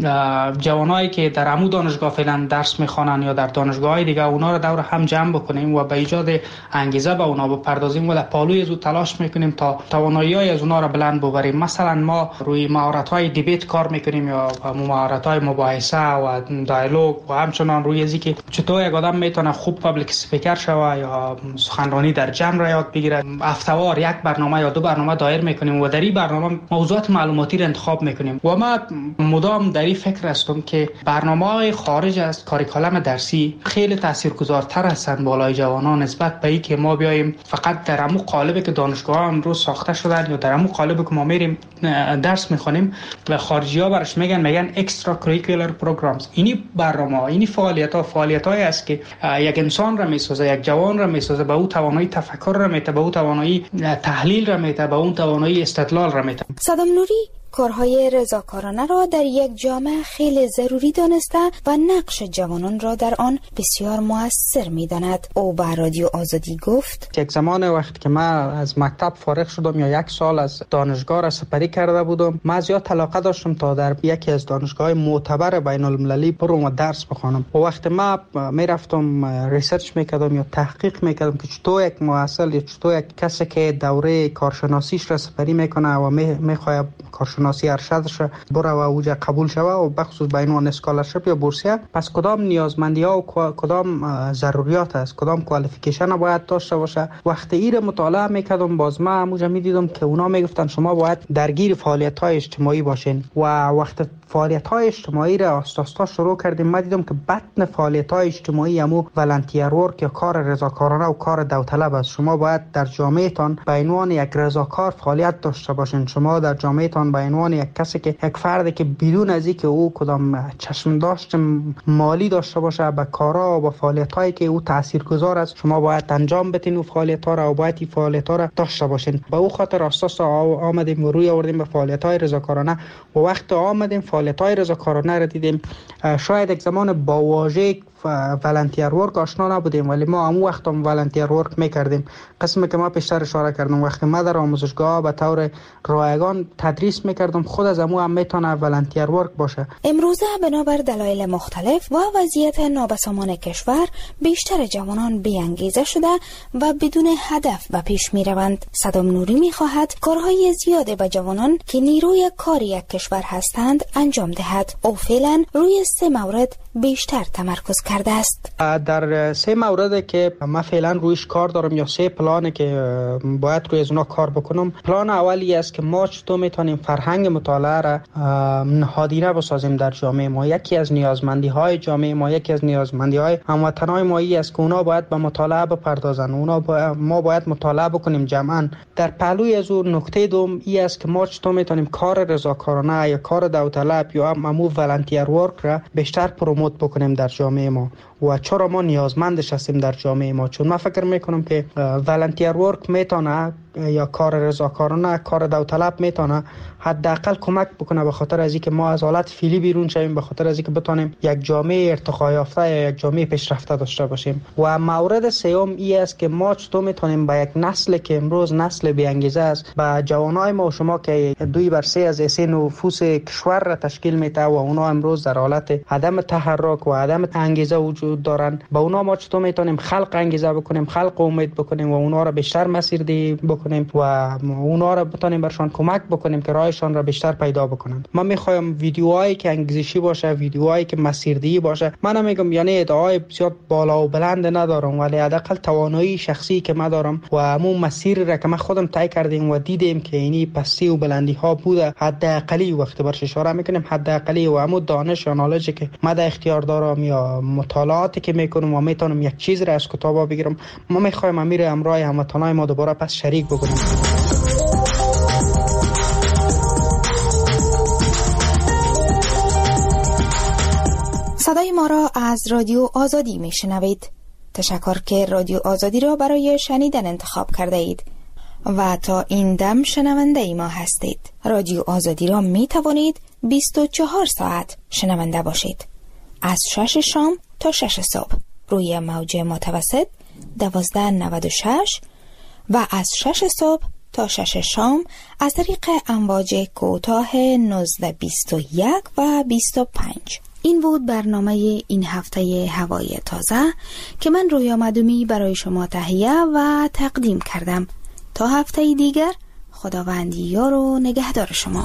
جوانایی که در عمو دانشگاه فعلا درس میخوانن یا در دانشگاه‌های دیگه اونا رو دور هم جمع بکنیم و به ایجاد انگیزه به اونا بپردازیم و در پالوی از او تلاش میکنیم تا توانایی‌های از اونا رو بلند ببریم. مثلا ما روی مهارت‌های دیبیت کار میکنیم یا مهارت‌های مباحثه و دیالوگ و همچنان روی از اینکه چطور یک آدم میتونه خوب پابلیک اسپیکر شوه یا سخنرانی در جمع را یاد بگیره. هفته‌وار یک برنامه یا 2 برنامه دایر میکنیم و در این برنامه موضوعات معلوماتی را انتخاب میکنیم و ما مدام در این فکر هستم که برنامه‌های خارج از کاریکولم درسی خیلی تاثیرگذارتر هستند بالای جوانان نسبت به اینکه ما بیایم فقط در همون قالبی که دانشگاه‌ها امروز ساخته شدن یا در همون قالبی که ما میریم درس میخونیم و خارجی‌ها برش میگن اکسترا کریکولر پروگرامز. اینی برنامه‌ها، اینی فعالیت‌هایی است که یک انسان را میسازه، یک جوان را میسازه، به او توانایی تفکر را میده، به او توانایی تحلیل را میده، به اون توانایی استدلال را میده. صدام نوری کارهای رضاکارانه را در یک جامعه خیلی ضروری دانسته و نقش جوانان را در آن بسیار مؤثر می‌داند. او به رادیو آزادی گفت: یک زمان وقتی که من از مکتب فارغ شدم یا 1 سال از دانشگاه را سپری کرده بودم، من زیاد علاقه داشتم تا در یکی از دانشگاه‌های معتبر بین‌المللی برم و درس بخوانم. و وقتی من میرفتم ریسرچ میکردم یا تحقیق میکردم که چطور یک محصل یا چطور یک کسی که دوره کارشناسیش را سپری میکنه و میخواد کارشناسی شناسی ارشدش بره و اوجا قبول شوه و بخصوص به عنوان اسکالرشیپ یا بورسیه، پس کدام نیازمندی ها و کدام ضروریات است، کدام کوالیفیکیشن باید داشته باشه. وقتی ایره مطالعه میکردم باز ما همونجا میدیدم که اونا میگفتن شما باید درگیر فعالیت های اجتماعی باشین و وقت فعالیت های اجتماعی را آستاستا شروع کردیم ما دیدم که بطن فعالیت های اجتماعی همو ولنتیر ورک یا کار رضاکارانه و کار داوطلب است. شما باید در جامعه تان به عنوان یک رضاکار فعالیت داشته باشین. شما در جامعه تان به عنوان یک کسی که یک فردی که بدون از اینکه او کدام چشم داشت مالی داشته باشه به کارا و به فعالیت هایی که او تاثیرگذار است شما باید انجام بدین و فعالیت ها را و باید این فعالیت ها را داشته باشین. به او خاطر اساس آمدیم روی آوردیم به فعالیت های رضاکارانه و وقت آمدیم فعالیت های رضاکارانه را دیدیم. شاید یک زمان با واژه ولنتیر ورک آشنا نبودیم ولی ما همون وقت هم ولنتیر ورک میکردیم. قسمی که ما پیشتر اشاره کردم وقتی ما در آموزشگاه به طور رایگان تدریس میکردم خود از همون هم میتونه ولنتیر ورک باشه. امروزه بنابر دلایل مختلف و وضعیت نابسامان کشور بیشتر جوانان بی‌انگیزه شده و بدون هدف به پیش میروند. صدام نوری میخواهد کارهای زیاده به جوانان که نیروی کار یک کشور هستند انجام دهد. او فعلا روی 3 مورد بیشتر تمرکز کرده است. در 3 مورد که من فعلا رویش کار دارم یا 3 پلانه که باید روی از اونا کار بکنم. پلان اولی است که ما چطور میتونیم فرهنگ مطالعه را نهادینه بسازیم در جامعه ما. یکی از نیازمندی های جامعه ما، یکی از نیازمندی های هموطنان ما است که اونا باید به مطالعه بپردازن. ما باید مطالعه بکنیم جمعا. در پهلوی از اون نکته دوم این است که ما چطور میتونیم کار رضاکارانه یا کار داوطلب یا همو ولنتیر ورک را بیشتر پروموت بکنیم در جامعه ما و چرا ما نیازمندش هستیم در جامعه ما. چون من فکر میکنم که ولنتیر ورک میتونه یا کار رضاکارانه کار داوطلب میتونه حداقل کمک بکنه به خاطر از اینکه ما از حالت فعلی بیرون شویم، به خاطر از اینکه بتونیم یک جامعه ارتقا یافته یا یک جامعه پیشرفته داشته باشیم. و مورد سوم این است که ما چطور میتونیم با یک نسل که امروز نسل بی انگیزه است، با جوانای ما و شما که 2/3 از ایسه نفوس کشور را تشکیل میده و اونا امروز در حالت عدم تحرک و عدم انگیزه وجود دارن، با اونا ما چطور میتونیم خلق انگیزه بکنیم، خلق امید بکنیم و اونا را بیشتر مسیردهی بکنیم و اونا را بتونیم برشان کمک بکنیم که راهشان را بیشتر پیدا بکنند. من میخوایم ویدیوهایی که انگیزشی باشه، ویدیوهایی که مسیردهی باشه. من نمیگم یعنی ادعای بسیار بالا و بلند ندارم ولی حداقل توانایی شخصی که من دارم و همون مسیر را که من خودم طی کردیم و دیدیم که اینی پستی و بلندی ها بوده حداقلی وقت برش اشاره میکنیم حداقلی و همون دانش و نالجی که من در اختیار دارم یا مطالعاتی که میکنم و میتونم یک چیز را از کتابا بگیرم. ما میخوایم امیر امرای هموطنای ما دوباره پس شریک بکنیم. صدای ما را از رادیو آزادی میشنوید. تشکر که رادیو آزادی را برای شنیدن انتخاب کرده اید و تا این دم شنونده ما هستید. رادیو آزادی را می توانید 24 ساعت شنونده باشید. از 6 شام تا 6 صبح روی موج متوسط 1296 و از 6 صبح تا 6 شام از طریق امواج کوتاه 1921 و 25. این بود برنامه این هفته هوای تازه که من رویا مدومی برای شما تهیه و تقدیم کردم. تا هفته دیگر خداوند یار و نگهدار شما.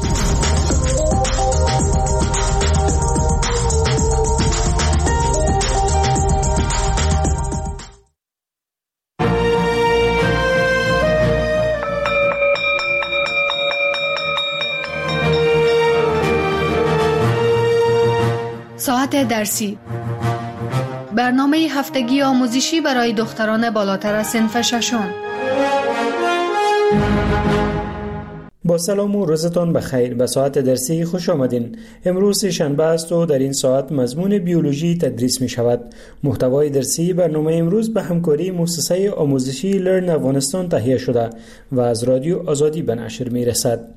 ساعت درسی، برنامه هفتگی آموزشی برای دختران بالاتر از صنف ششم. با سلام و روزتان بخیر. به ساعت درسی خوش آمدین. امروز شنبه است و در این ساعت مضمون بیولوژی تدریس می شود. محتوای درسی برنامه امروز به همکاری مؤسسه آموزشی لرن افغانستان تهیه شده و از رادیو آزادی به نشر می رسد.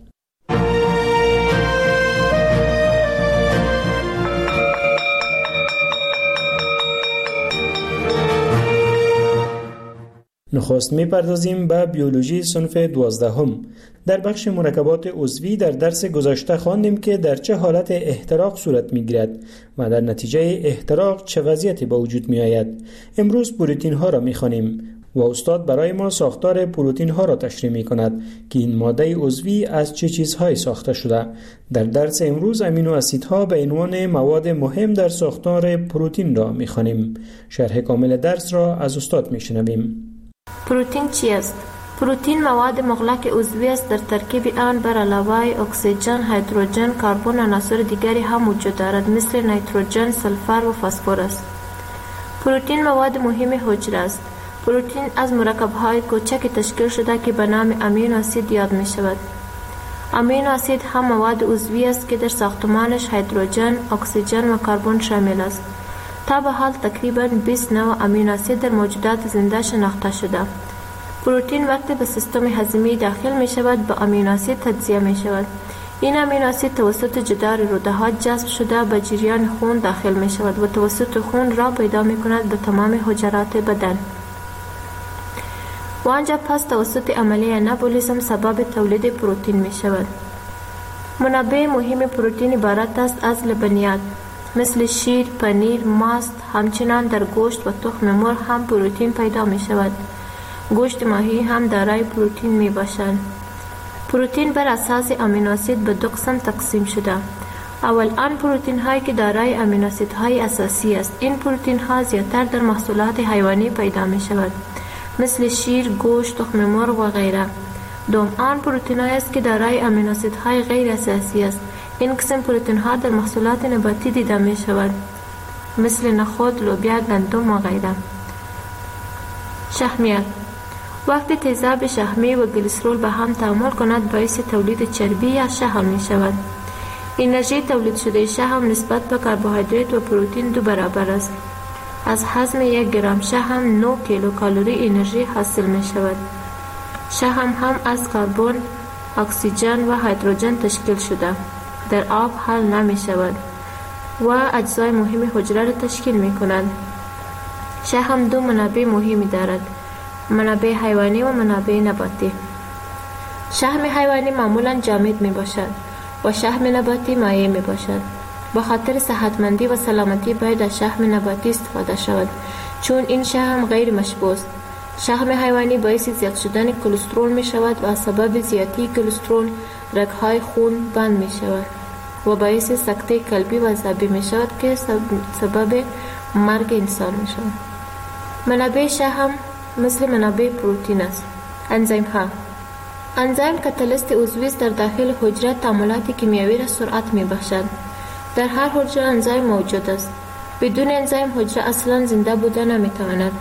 نخست می‌پردازیم به بیولوژی صنف 12. در بخش مرکبات عضوی در درس گذشته خواندیم که در چه حالت احتراق صورت می‌گیرد و در نتیجه احتراق چه وضعیتی به وجود می‌آید. امروز پروتئین ها را می‌خوانیم. و استاد برای ما ساختار پروتین ها را تشریح می کند که این ماده عضوی از چه چیزهایی ساخته شده. در درس امروز امینو اسیدها به عنوان مواد مهم در ساختار پروتین را می خوانیم. شرح کامل درس را از استاد می شنویم. پروتین چی است؟ پروتین مواد مغلق عضوی است. در ترکیب آن بر علاوه اکسیژن، هیدروژن، کربن و عناصر دیگری هم وجود دارد مثل نیتروژن، سلفر و فسفر است. پروتین مواد مهم حجره است. پروتین از مرکب‌های کوچک تشکیل شده که به نام امینو اسید یاد می شود. امینو اسید هم مواد عضوی است که در ساختمانش هیدروژن، اکسیژن و کربن شامل است. تا به حال تقریباً 20 نوع امینو اسید در موجودات زنده شناخته شده. پروتین وقتی به سیستم هضمی داخل می شود به امینو اسید تجزیه می شود. این امینو اسید توسط جدار روده‌ها جذب شده به جریان خون داخل می شود و توسط خون راه پیدا می کند به تمام حجرات بدن. و آنجا پس توسط عملیه انابولیسم سبب تولید پروتین می شود. منابع مهم پروتین عبارت است از لبنیات مثل شیر، پنیر، ماست. همچنان در گوشت و تخم مرغ هم پروتین پیدا می شود. گوشت ماهی هم دارای پروتین می باشد. پروتین بر اساس امینو اسید به 2 قسم تقسیم شده. اول آن پروتین هایی که دارای امینو اسید های اساسی است. این پروتین ها زیادتر در محصولات حیوانی پیدا می شود مثل شیر، گوشت، تخم مرغ و غیره. دوم آن پروتین هایی است که دارای امینو اسید های غیر اساسی است. این قسم پروتین ها در محصولات نباتی دیده می شود مثل نخود، لوبیا، گندم و غیره. شحمیات وقتی تیزاب شحمی و گلیسرول به هم تعامل کند باعث تولید چربی یا شحم می شود. انرژی تولید شده شحم نسبت به کربوهیدرات و پروتین 2 برابر است. از هضم 1 گرم شحم 9 کیلوکالری انرژی حاصل می شود. شحم هم از کربن، اکسیژن و هیدروژن تشکیل شده. در آب حل نمی شود و اجزای مهم حجره را تشکیل می کند. شحم 2 منابع مهمی دارد: منابع حیوانی و منابع نباتی. شحم حیوانی معمولا جامد می باشد و شحم نباتی مایع می باشد. به خاطر صحتمندی و سلامتی باید از شحم نباتی استفاده شود چون این شحم غیر مشبوع است. شحم حیوانی باعث زیاد شدن کلسترول می شود و از سبب زیادی کلسترول رگ‌های خون بند می شود و باعث سکته قلبی و عصبی می شود که سبب مرگ انسان می شود. منابع شحم مثل منابع پروتین است. انزیم ها انزیم کاتالیست عضوی است در داخل حجره تعاملات کیمیایی را سرعت می بخشد. در هر حجره انزیم موجود است. بدون انزیم حجره اصلا زنده بوده نمی تواند.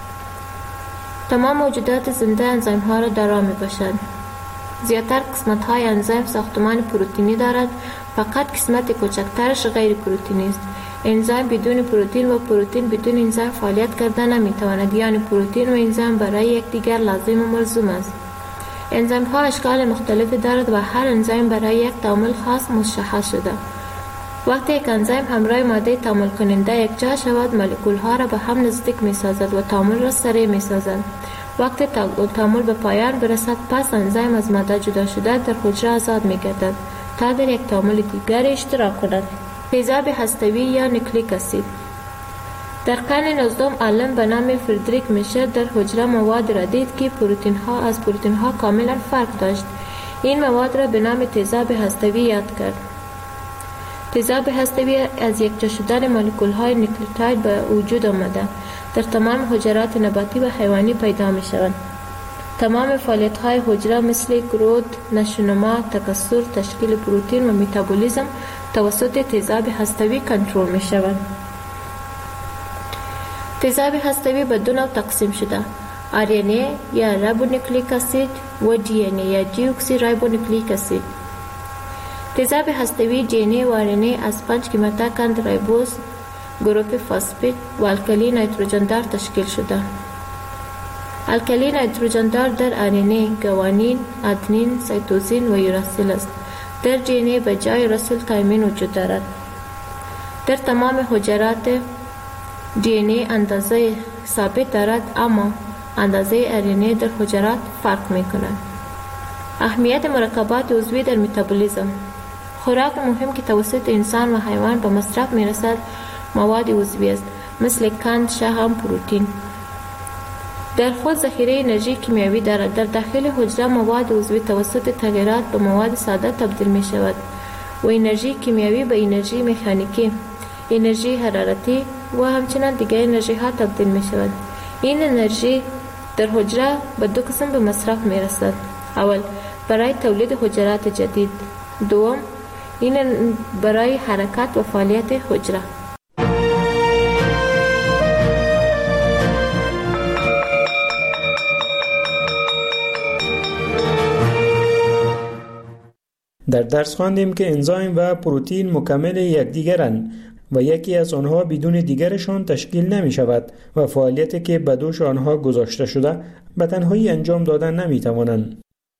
تمام موجودات زنده انزیم ها را در می باشد. زیادتر قسمت های انزیم ساختمان پروتینی دارد، فقط قسمت کوچکترش غیر پروتینی است. انزیم بدون پروتین و پروتین بدون انزیم فعالیت کرده نمی تواند، یعنی پروتین و انزیم برای یکدیگر لازم و ملزوم است. انزیم ها اشکال مختلفی دارد و هر انزیم برای یک تعامل خاص مشخص شده. وقتی یک انزیم همراه ماده تعامل کننده یکجا شود، مولکول ها را به هم نزدیک می سازد و تعامل را سریع می سازد. وقتی تعامل به پایان برسد، پس انزیم از ماده جدا شده در حجره آزاد می گردد تا در یک تعامل دیگر اشتراک کند. تیزاب هسته‌ای یا نیوکلیک اسید. در قرن 19 عالم به نام فردریک میشر در حجره مواد را دید که پروتین ها از پروتین ها کاملا فرق داشت. این مواد را به نام تیزاب هسته‌ای یاد کرد. تیزاب هسته‌ای از یکجا شدن مولکول های نیوکلیوتاید به وجود آمده در تمام حجرات نباتی و حیوانی پیدا می شوند. تمام فعالیت های حجره مثل گروث، نشونما، تکثر، تشکیل پروتین و متابولیسم توسط تیزاب هسته‌ای کنترل می شود. تیزاب هسته‌ای به 2 نوع تقسیم شده: RNA یا رایبونوکلیک اسید و DNA یا دیوکسی رایبونوکلیک اسید. تیزاب هسته‌ای DNA و RNA از 5 کیماتاکند رایبوز، گروپ فاسفید و الکلی نیتروژن دار تشکیل شده. الکلی نیتروژن دار در RNA گوانین، آدنین، سایتوزین و یوراسیل است. در DNA به جای رسول تایمین وجود دارد. در تمام حجرات DNA اندازه ثابت دارد، اما اندازه RNA در حجرات فرق می کند. اهمیت مرکبات عضوی در متابولیسم. خوراک مهم که توسط انسان و حیوان به مصرف می رسد مواد عضوی است، مثل قند، شحم، پروتین. در خود ذخیره انرژی کیمیایی دارد. در داخل حجره مواد عضوی توسط تغییرات به مواد ساده تبدیل می شود و انرژی کیمیایی به انرژی مکانیکی، انرژی حرارتی و همچنین دیگر انرژی ها تبدیل می شود. این انرژی در حجره به دو قسم به مصرف می رسد. اول برای تولید حجرات جدید، دوم این برای حرکت و فعالیت حجره. در درس خواندیم که انزایم و پروتئین مکمل یکدیگرند و یکی از آنها بدون دیگرشان تشکیل نمی شود و فعالیتی که به دوش آنها گذاشته شده به تنهایی انجام دادن نمی توانند.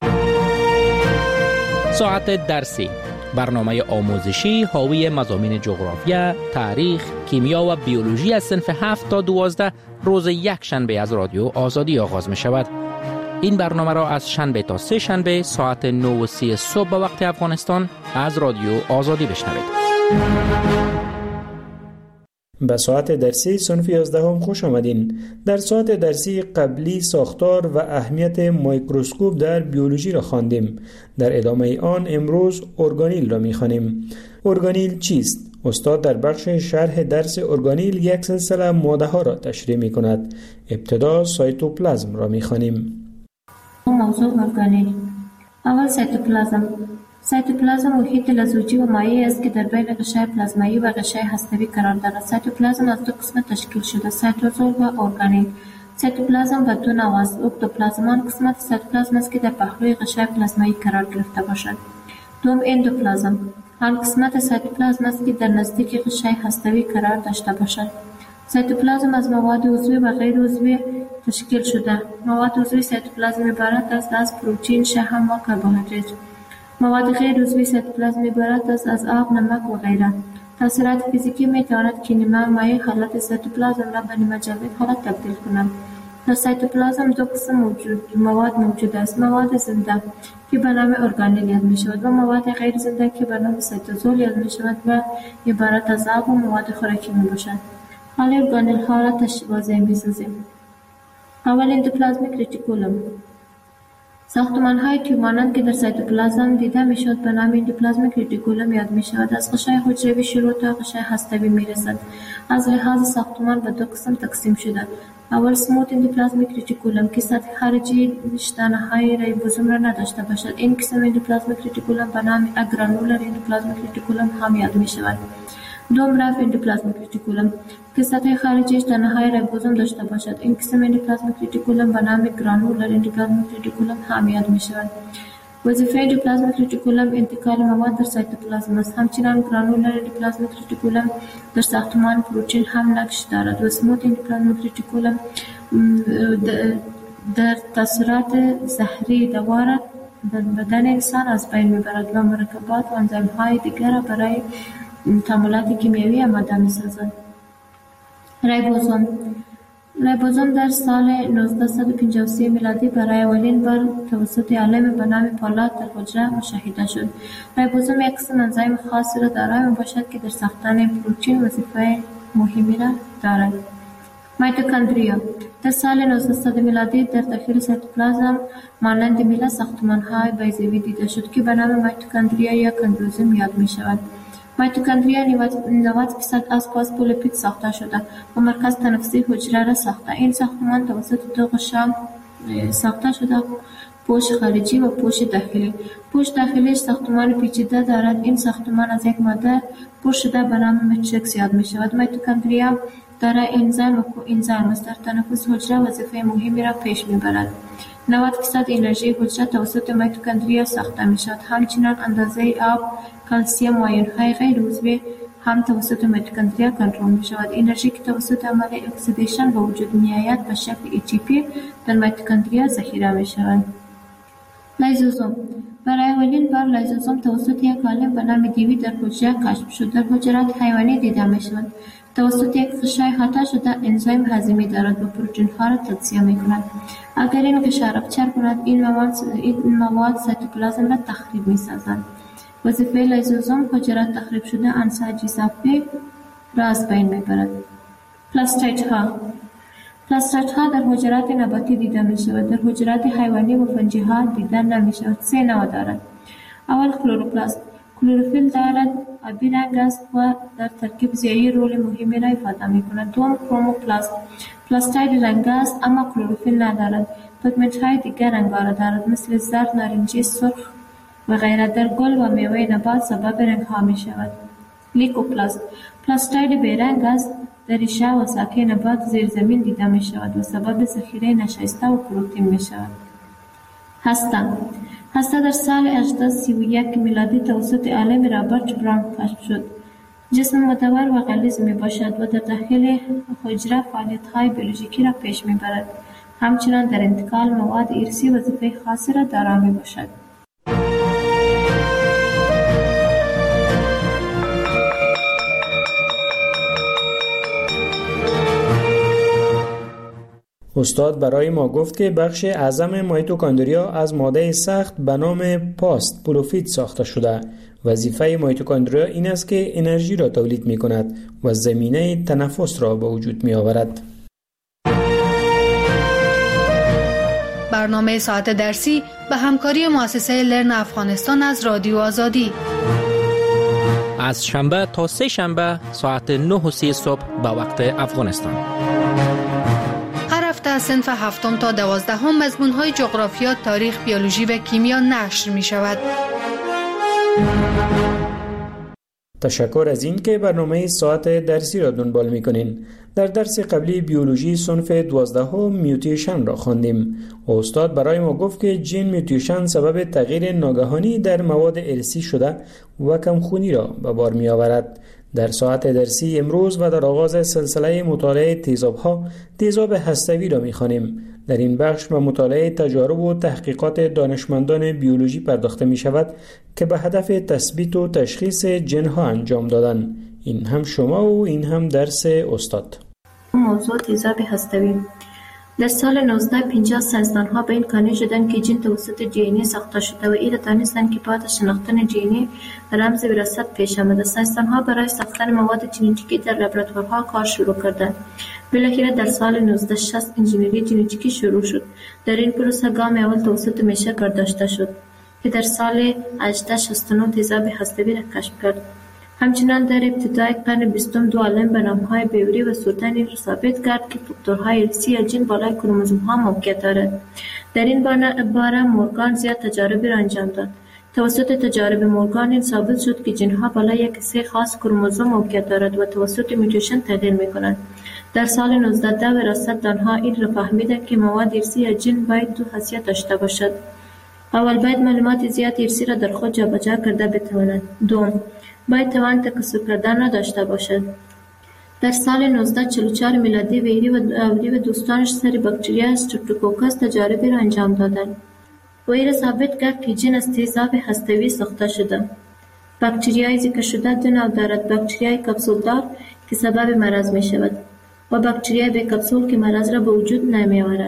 ساعت درسی، برنامه آموزشی حاوی مضامین جغرافیا، تاریخ، کیمیا و بیولوژی از صنف 7 تا 12 روز یک شنبه از رادیو آزادی آغاز می شود. این برنامه را از شنبه تا سه شنبه ساعت 9:30 صبح به وقت افغانستان از رادیو آزادی بشنوید. به ساعت درسی صنف 11 خوش آمدین. در ساعت درسی قبلی ساختار و اهمیت میکروسکوپ در بیولوژی را خواندیم. در ادامه آن امروز ارگانیل را می‌خوانیم. ارگانیل چیست؟ استاد در بخش شرح درس ارگانیل یک سلسله ماده ها را تشریح می‌کند. ابتدا سایتوپلازم را می‌خوانیم. موضوع ارگانیل. اول سایتوپلازم محیط لزوجی و مایع است که در بین غشای پلازمایی و غشای هسته‌ای قرار دارد. سایتوپلازم از دو قسم تشکیل شده، سایتوزول و ارگانیل. سایتوپلازم به دو نوع است. اکتوپلازم آن قسمت سایتوپلازم است که در پهلوی غشای پلازمایی قرار گرفته باشد. دوم اندوپلازم آن قسمت سایتوپلازم است که در نزدیک غشای هسته‌ای قرار داشته باشد. سایتوپلازم از مواد عضوی و غیر عضوی تشکیل شده. مواد عضوی سایتوپلازم عبارت است از پروتئین، شحم و کربوهیدرات. مواد غیر عضوی سایتوپلازم عبارت است از آب، نمک و غیره. تاثیرات فیزیکی می تواند که نیمه مایع حالت سایتوپلازم را به نیمه جامد حالت تبدیل کند. در سایتوپلازم دو قسم مواد موجود است: مواد زنده که به نام ارگانیل یاد می شود و مواد غیر زنده که به نام سایتوزول یاد می شود و عبارت از آب و مواد خوراکی می باشد. حال ارگانیل ها را واضح می سازیم. اول اندوپلازمیک ریتیکولوم. ساختمان های تیوب مانند که در سایتوپلازم دیده می شود به نام اندوپلازمیک ریتیکولوم یاد می شود. از غشای حجروی شروع تا غشای هسته‌ای می رسد. از لحاظ ساختمان به دو قسم تقسیم شده. اول سموت اندوپلازمیک ریتیکولوم که سطح خارجی تنه های ریبوزوم را نداشته باشد. این قسم اندوپلازمیک ریتیکولوم به نام اگرانولر اندوپلازمیک ریتیکولوم هم یاد می شود. دوم رف اندوپلازمیک ریتیکولوم که سطح خارجی تنه های ریبوزوم داشته باشد. این قسم اندوپلازمیک ریتیکولوم به نام گرانولر اندوپلازمیک ریتیکولوم هم یاد می شود. وظیفه اندوپلازمیک ریتیکولوم انتقال مواد در سایتوپلازم است. همچنین گرانولر اندوپلازمیک ریتیکولوم در ساختمان پروتئین هم نقش دارد و سموت اندوپلازمیک ریتیکولوم در تاثیرات زهری دوار در بدن انسان از بین میبرد و مرکبات و انزیم های دیگر را برای تعاملات کیمیایی آماده می‌سازد. ریبوزوم در سال 1953 میلادی برای اولین بار توسط عالم به نام پالات در حجره مشاهده شد. ریبوزوم یک قسم انزیم خاصی را دارای میباشد که در ساختن پروتئین وظیفه مهمی را دارد. میتوکندریا در سال 1900 میلادی در داخل سایتوپلازم مانند میله ساختمان‌های بیضوی دیده شد که به نام میتوکندریا یا کندروزوم یاد می‌شود. میتوکندریا 90% از فاسفولیپید ساخته شده و مرکز تنفسی حجره را ساخته. این ساختمان توسط دو غشا ساخته شده: پوش خارجی و پوش داخلی. پوش داخلیش ساختمان پیچیده دارد. این ساختمان از یک ماده پر شده به نام ماتریکس یاد می شود. میتوکندریا دارای انزیم و کوانزیم است. در تنفس حجره وظیفه مهمی را پیش می برد. 90% انرژی حجره توسط میتوکندریا ساخته می شود. همچنین اندازه آب، کلسیم و آیون‌های غیر عضوی هم توسط میتوکندریا کنترل می شود. انرژی که توسط عمل اکسیدیشن به وجود می آید به شکل ATP در میتوکندریا ذخیره می شود. لیزوزوم. برای اولین بار لیزوزوم توسط یک عالم به نام دیوی در حجره کشف شد. در حجرات حیوانی دیده می شود. توسط یک غشای احاطه شده انزیم هضمی دارد و پروتئین ها را تجزیه می کند. اگر این غشا رپچر کند این مواد سایتوپلازم را تخریب می سازند. وظیفه لیزوزوم حجرات تخریب شده انساج اضافی را از بین می برد. پلاستیدها. پلاسترات‌ها در حجرات نباتی دیده می‌شود. در حجرات حیوانی و فنجی‌ها دیدن نمی‌شود. 3 نوع دارد. اول کلروپلاست. کلروفیل دارد، آبی رنگ است و در ترکیب ضیایی رول مهمی را ایفاده می‌کند. دوم کروموپلاست. پلاستاید رنگ است اما کلروفیل ندارد. پیگمنت‌های دیگر رنگ‌ها را دارد مثل زرد، نارنجی، سرخ و غیره. در گل و میوه نبات سبب رنگ‌ها می‌شود. لیکوپلاست. پلاستاید بیرنگ است، در ریشه و ساقه نبات زیر زمین دیده می شود و سبب ذخیره نشایسته و پروتئین می شود. هسته در سال 1831 میلادی توسط عالم رابرت براون کشف شد. جسم مدور و غلیظ می باشد و در داخل حجره فعالیت‌های بیولوژیکی را پیش می برد. همچنان در انتقال مواد ارثی وظیفه خاصی را دارا می باشد. استاد برای ما گفت که بخش اعظم میتوکندریا از ماده سخت به نام پاست پولوفید ساخته شده. وظیفه میتوکندریا این است که انرژی را تولید می کند و زمینه تنفس را به وجود می آورد. برنامه ساعت درسی به همکاری مؤسسه لرن افغانستان از رادیو آزادی. از شنبه تا 3 شنبه ساعت 9:30 صبح به وقت افغانستان. از صنف 7 تا 12 مضمون‌های جغرافیا، تاریخ، بیولوژی و کیمیا نشر می‌شود. تشکر از این که برنامه ساعت درسی را دنبال می‌کنین. در درس قبلی بیولوژی صنف 12 میوتیشن را خواندیم. استاد برای ما گفت که جین میوتیشن سبب تغییر ناگهانی در مواد ارثی شده و کمخونی را به بار می‌آورد. در ساعت درسی امروز و در آغاز سلسله مطالعه تیزاب‌ها، تیزاب هسته‌ای را می‌خوانیم. در این بخش به مطالعه تجارب و تحقیقات دانشمندان بیولوژی پرداخته می‌شود که به هدف تثبیت و تشخیص جن‌ها انجام دادن. این هم شما و این هم درس استاد. موضوع تیزاب هسته‌ای. در سال 1950 ساینسدان‌ها به این قانع شدند که جین توسط دی ساخته شده و این دانستند که بعد از شناختن دی رمز وراثت پیش آمده. ساینسدان‌ها برای ساختن مواد ژنتیکی در لابراتوارها کار شروع کردند. بالاخره در سال 1960 انجینری ژنتیکی شروع شد. در این پروسه گام اول توسط میشه برداشته شد که در سال 1869 تیزاب هسته‌ای را کشف کرد. همچنان در ابتدای قرن 20 دو عالم به نام‌های بیوری و سورتن ثابت کرد که فاکتورهای ارثی جین بالای کروموزوم‌ها موقعیت دارد. در این باره مورگان زیاد تجاربی را انجام داد. توسط تجارب مورگان این ثابت شد که جین‌ها بالای یک کیسه خاص کروموزوم موقعیت دارد و توسط میوتیشن تغییر می‌کنند. در سال 1910 وراثت‌دانها این را فهمیدند که مواد ارثی جین باید دو خاصیت داشته باشد. اول باید معلومات زیاد ارثی را در خود جابجا کرده بتواند. دوم باید توان تکثر کردن را داشته باشد. در سال 1944 میلادی ویری و دوستانش سر باکتریا استرپتوکوکس تجاربی را انجام دادند. ویری ثابت کرد که جین از تیزاب هسته‌ای ساخته شده. باکتریای ذکر شده دو نوع دارد: باکتریای کپسولدار که سبب مرض می شود و باکتریای بی کپسول که مرض را به وجود نمی آورد.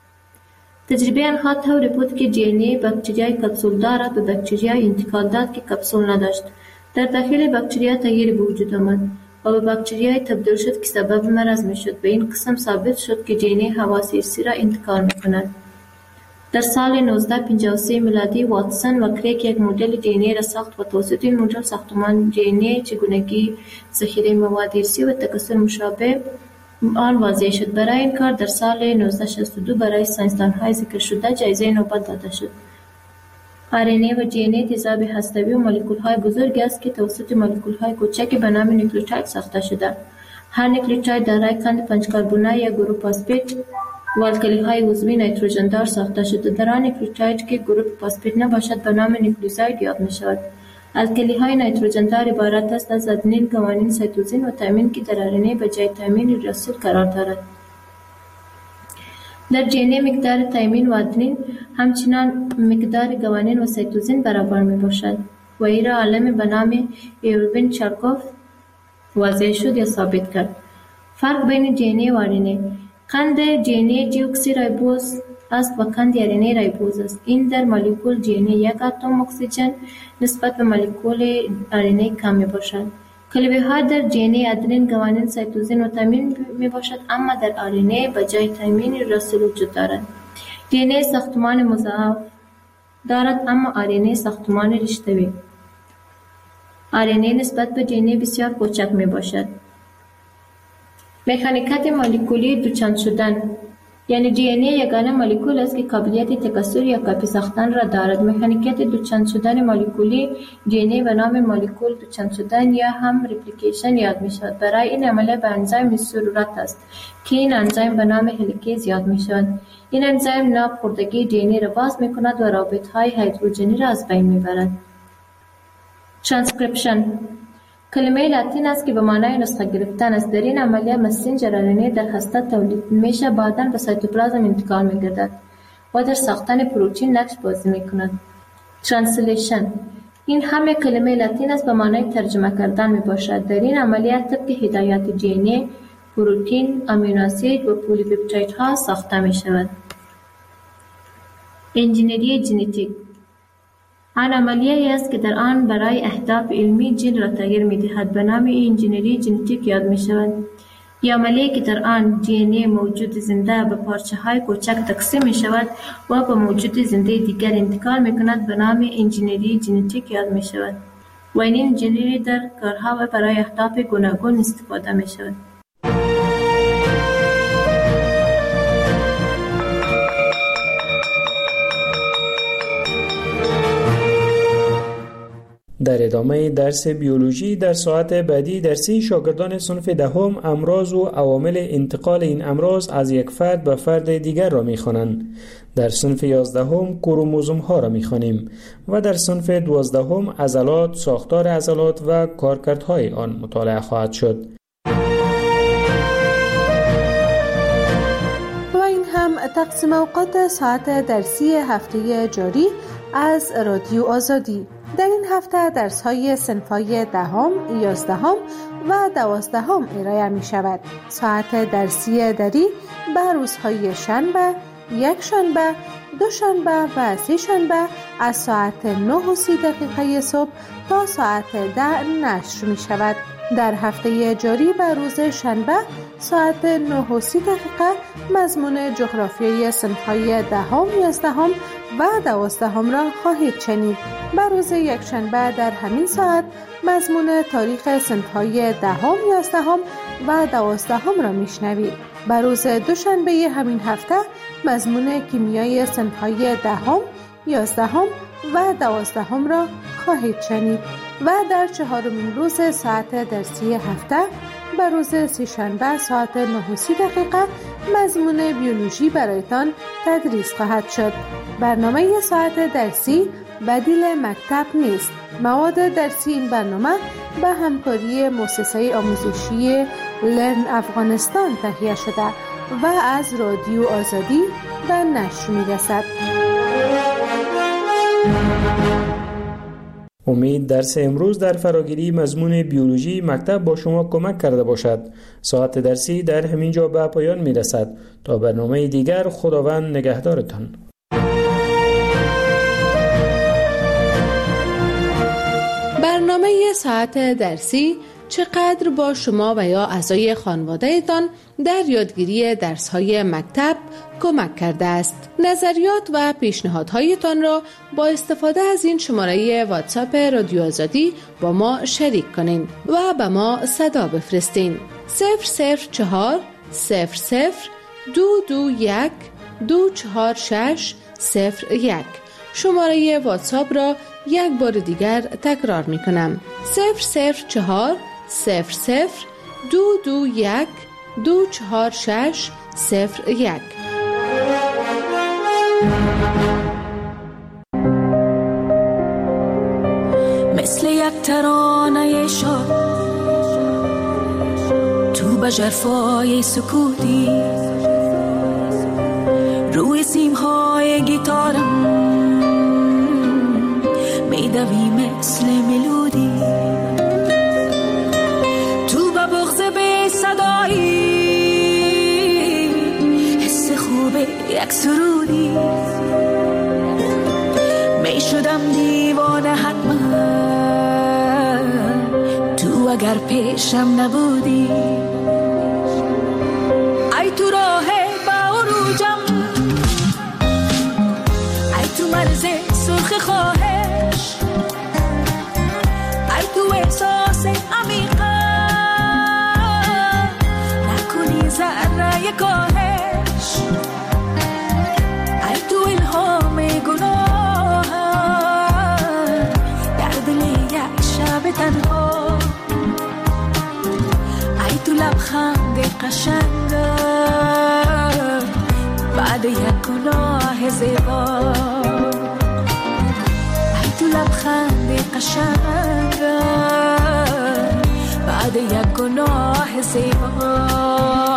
تجربه آنها طوری بود که دی باکتریای کپسولدار را به باکتریای انتقال داد که کپسول نداشت. در داخل باکتریا تغییری به وجود آمد و به باکتریای تبدیل شد که سبب مرض می شد. به این قسم ثابت شد که دی حواس ارثی را انتقال می کند. در سال 1953 میلادی واتسون و کریک یک مدل دی را ساخت و توسط این مدل ساختمان دی چگونگی ذخیره مواد ارثی و تکثر مشابه آن واضح شد. برای این کار در سال 1962 برای ساینسدان‌های ذکر شده جایزه نوبل داده شد. RNA و DNA تیزاب هسته‌ای و مولکول‌های بزرگی است که توسط مولکول‌های کوچکی به نام نیوکلیوتاید ساخته شده. هر نیوکلیوتاید دارای قند 5 کربنی یا گروپ فسفید و الکلی‌های عضوی نیتروژن دار ساخته شده. در آن نیوکلیوتاید که گروپ فسفید نباشد به نام نیوکلیوزاید یاد می‌شود. الکلی‌های نیتروژن دار عبارت است از آدنین، گوانین، سایتوزین و تامین که در RNA به جای تامین هیدروکسیل قرار دارد. در DNA مقدار تایمین و آدنین همچنان مقدار گوانین و سایتوزین برابر می باشد و این را عالم به نام ایروین چارکوف واضح شد یا ثابت کرد. فرق بین DNA و RNA: قند DNA دیوکسی رایبوز است و قند RNA رایبوز است. این در مولکول DNA یک اتم اکسیژن نسبت به مولکول RNA کم می باشد. کلبه در دی ادرین، گوانین، سایتوزین و تامین می باشد، اما در آرنه به جای تامین راسل وجود دارد. دی ساختمان مضاعف دارد، اما آرنه ساختمان رشته‌ای. آرنه نسبت به دی بسیار کوچک می باشد. مکانیکات مولکولی دوچند شدن، یعنی دی ان ای یگانه مولکول است که قابلیت تکثر یا کپی ساختن را دارد. مکانیکات دوچند شدن مولکولی دی ان ای به نام مولکول دوچند شدن یا هم ریپلیکیشن یاد می شود. برای این عملیه به انزیم ضرورت است که این انزیم به نام هلیکیز یاد می شود. این انزیم ناپخوردگی دی ان ای را باز می کند و رابط های هیدروژنی را از بین می برد. ترانسکریپشن کلمه لاتین است که به معنای نسخه گرفتن است. در این عملیه مسنجر آرنه در هسته تولید میشه، بعداً به سایتوپلازم انتقال میگردد و در ساختن پروتئین نقش بازی میکند. ترنسلیشن این همه کلمه لاتین است به معنای ترجمه کردن میباشد. در این عملیه طبق هدایات دی ان ای پروتئین، آمینو اسید و پلی‌پپتایدها ساخته میشود. انجینری ژنتیک آن عملیه است که در آن برای اهداف علمی ژن را تغییر می‌دهد، به نام انجینری ژنتیک یاد می‌شود. یا عملیه که در آن دی ان ای موجود زنده به پارچه‌های کوچک تقسیم می‌شود و به موجود زنده دیگر انتقال می‌کند، به نام انجینری ژنتیک یاد می‌شود. و این انجینری در کارها و برای اهداف گوناگون استفاده می‌شود. در ادامه درس بیولوژی در ساعت بعدی درسی شاگردان صنف دهم امراض و عوامل انتقال این امراض از یک فرد به فرد دیگر را می‌خوانند. در صنف 11 کروموزوم ها را می‌خوانیم و در صنف 12 عضلات، ساختار عضلات و کارکردهای آن مطالعه خواهد شد. و این هم تقسیم اوقات ساعت درسی هفته جاری از رادیو آزادی. در این هفته درس‌های صنف‌های 10، 11 و 12 ارائه می‌شود. ساعت درسی دری به روزهای شنبه، یک شنبه، دو شنبه و سه شنبه از ساعت 9:30 صبح تا ساعت 10 نشر می‌شود. در هفته جاری به روز شنبه ساعت 9:30 مضمون جغرافیای صنف‌های 10، 11 و 12 را خواهید شنید. به روز یکشنبه در همین ساعت مضمون تاریخ صنف‌های 10، 11 و 12 را میشنوید. به روز دوشنبه همین هفته مضمون کیمیای صنف‌های 10، 11 و 12 را خواهید شنید. و در 4مین روز ساعت درسی هفته به روز سه‌شنبه ساعت 9:30 مضمون بیولوژی برایتان تدریس خواهد شد. برنامه ساعت درسی بدیل مکتب نیست. مواد درسی این برنامه به همکاری مؤسسه آموزشی لرن افغانستان تهیه شده و از رادیو آزادی به نشر می‌رسد. امید درس امروز در فراگیری مضمون بیولوژی مکتب با شما کمک کرده باشد. ساعت درسی در همین جا به پایان می رسد. تا برنامه دیگر خداوند نگهدارتان. برنامه ساعت درسی چقدر با شما و یا اعضای خانواده‌تان در یادگیری درس‌های مکتب کمک کرده است. نظریات و پیشنهادهایتان را با استفاده از این شماره واتساپ رادیو آزادی با ما شریک کنین و به ما صدا بفرستین. 004 00 221 246 01. شماره واتساپ را یک بار دیگر تکرار می کنم. 004 00 221 246 01. مثل یک ترانه شاد تو به ژرفای سکوتی روی سیمهای گیتارم میدوی مثل ملودی تو به بغض به صدایی حس خوب یک سرودی میشدم دیوانه حتما تو اگر پیشم نبودی، ای تو راه با عروجم، ای تو مرز سرخ خواهش، ای تو احساس عمیقم، نکنی ذره کاهش، ای تو الهام گناهم، در دل یک شب تنها، ای تو لبخند قشنگم بعد یک گناه زیبا، ای تو لبخند قشنگم بعد یک گناه زیبا.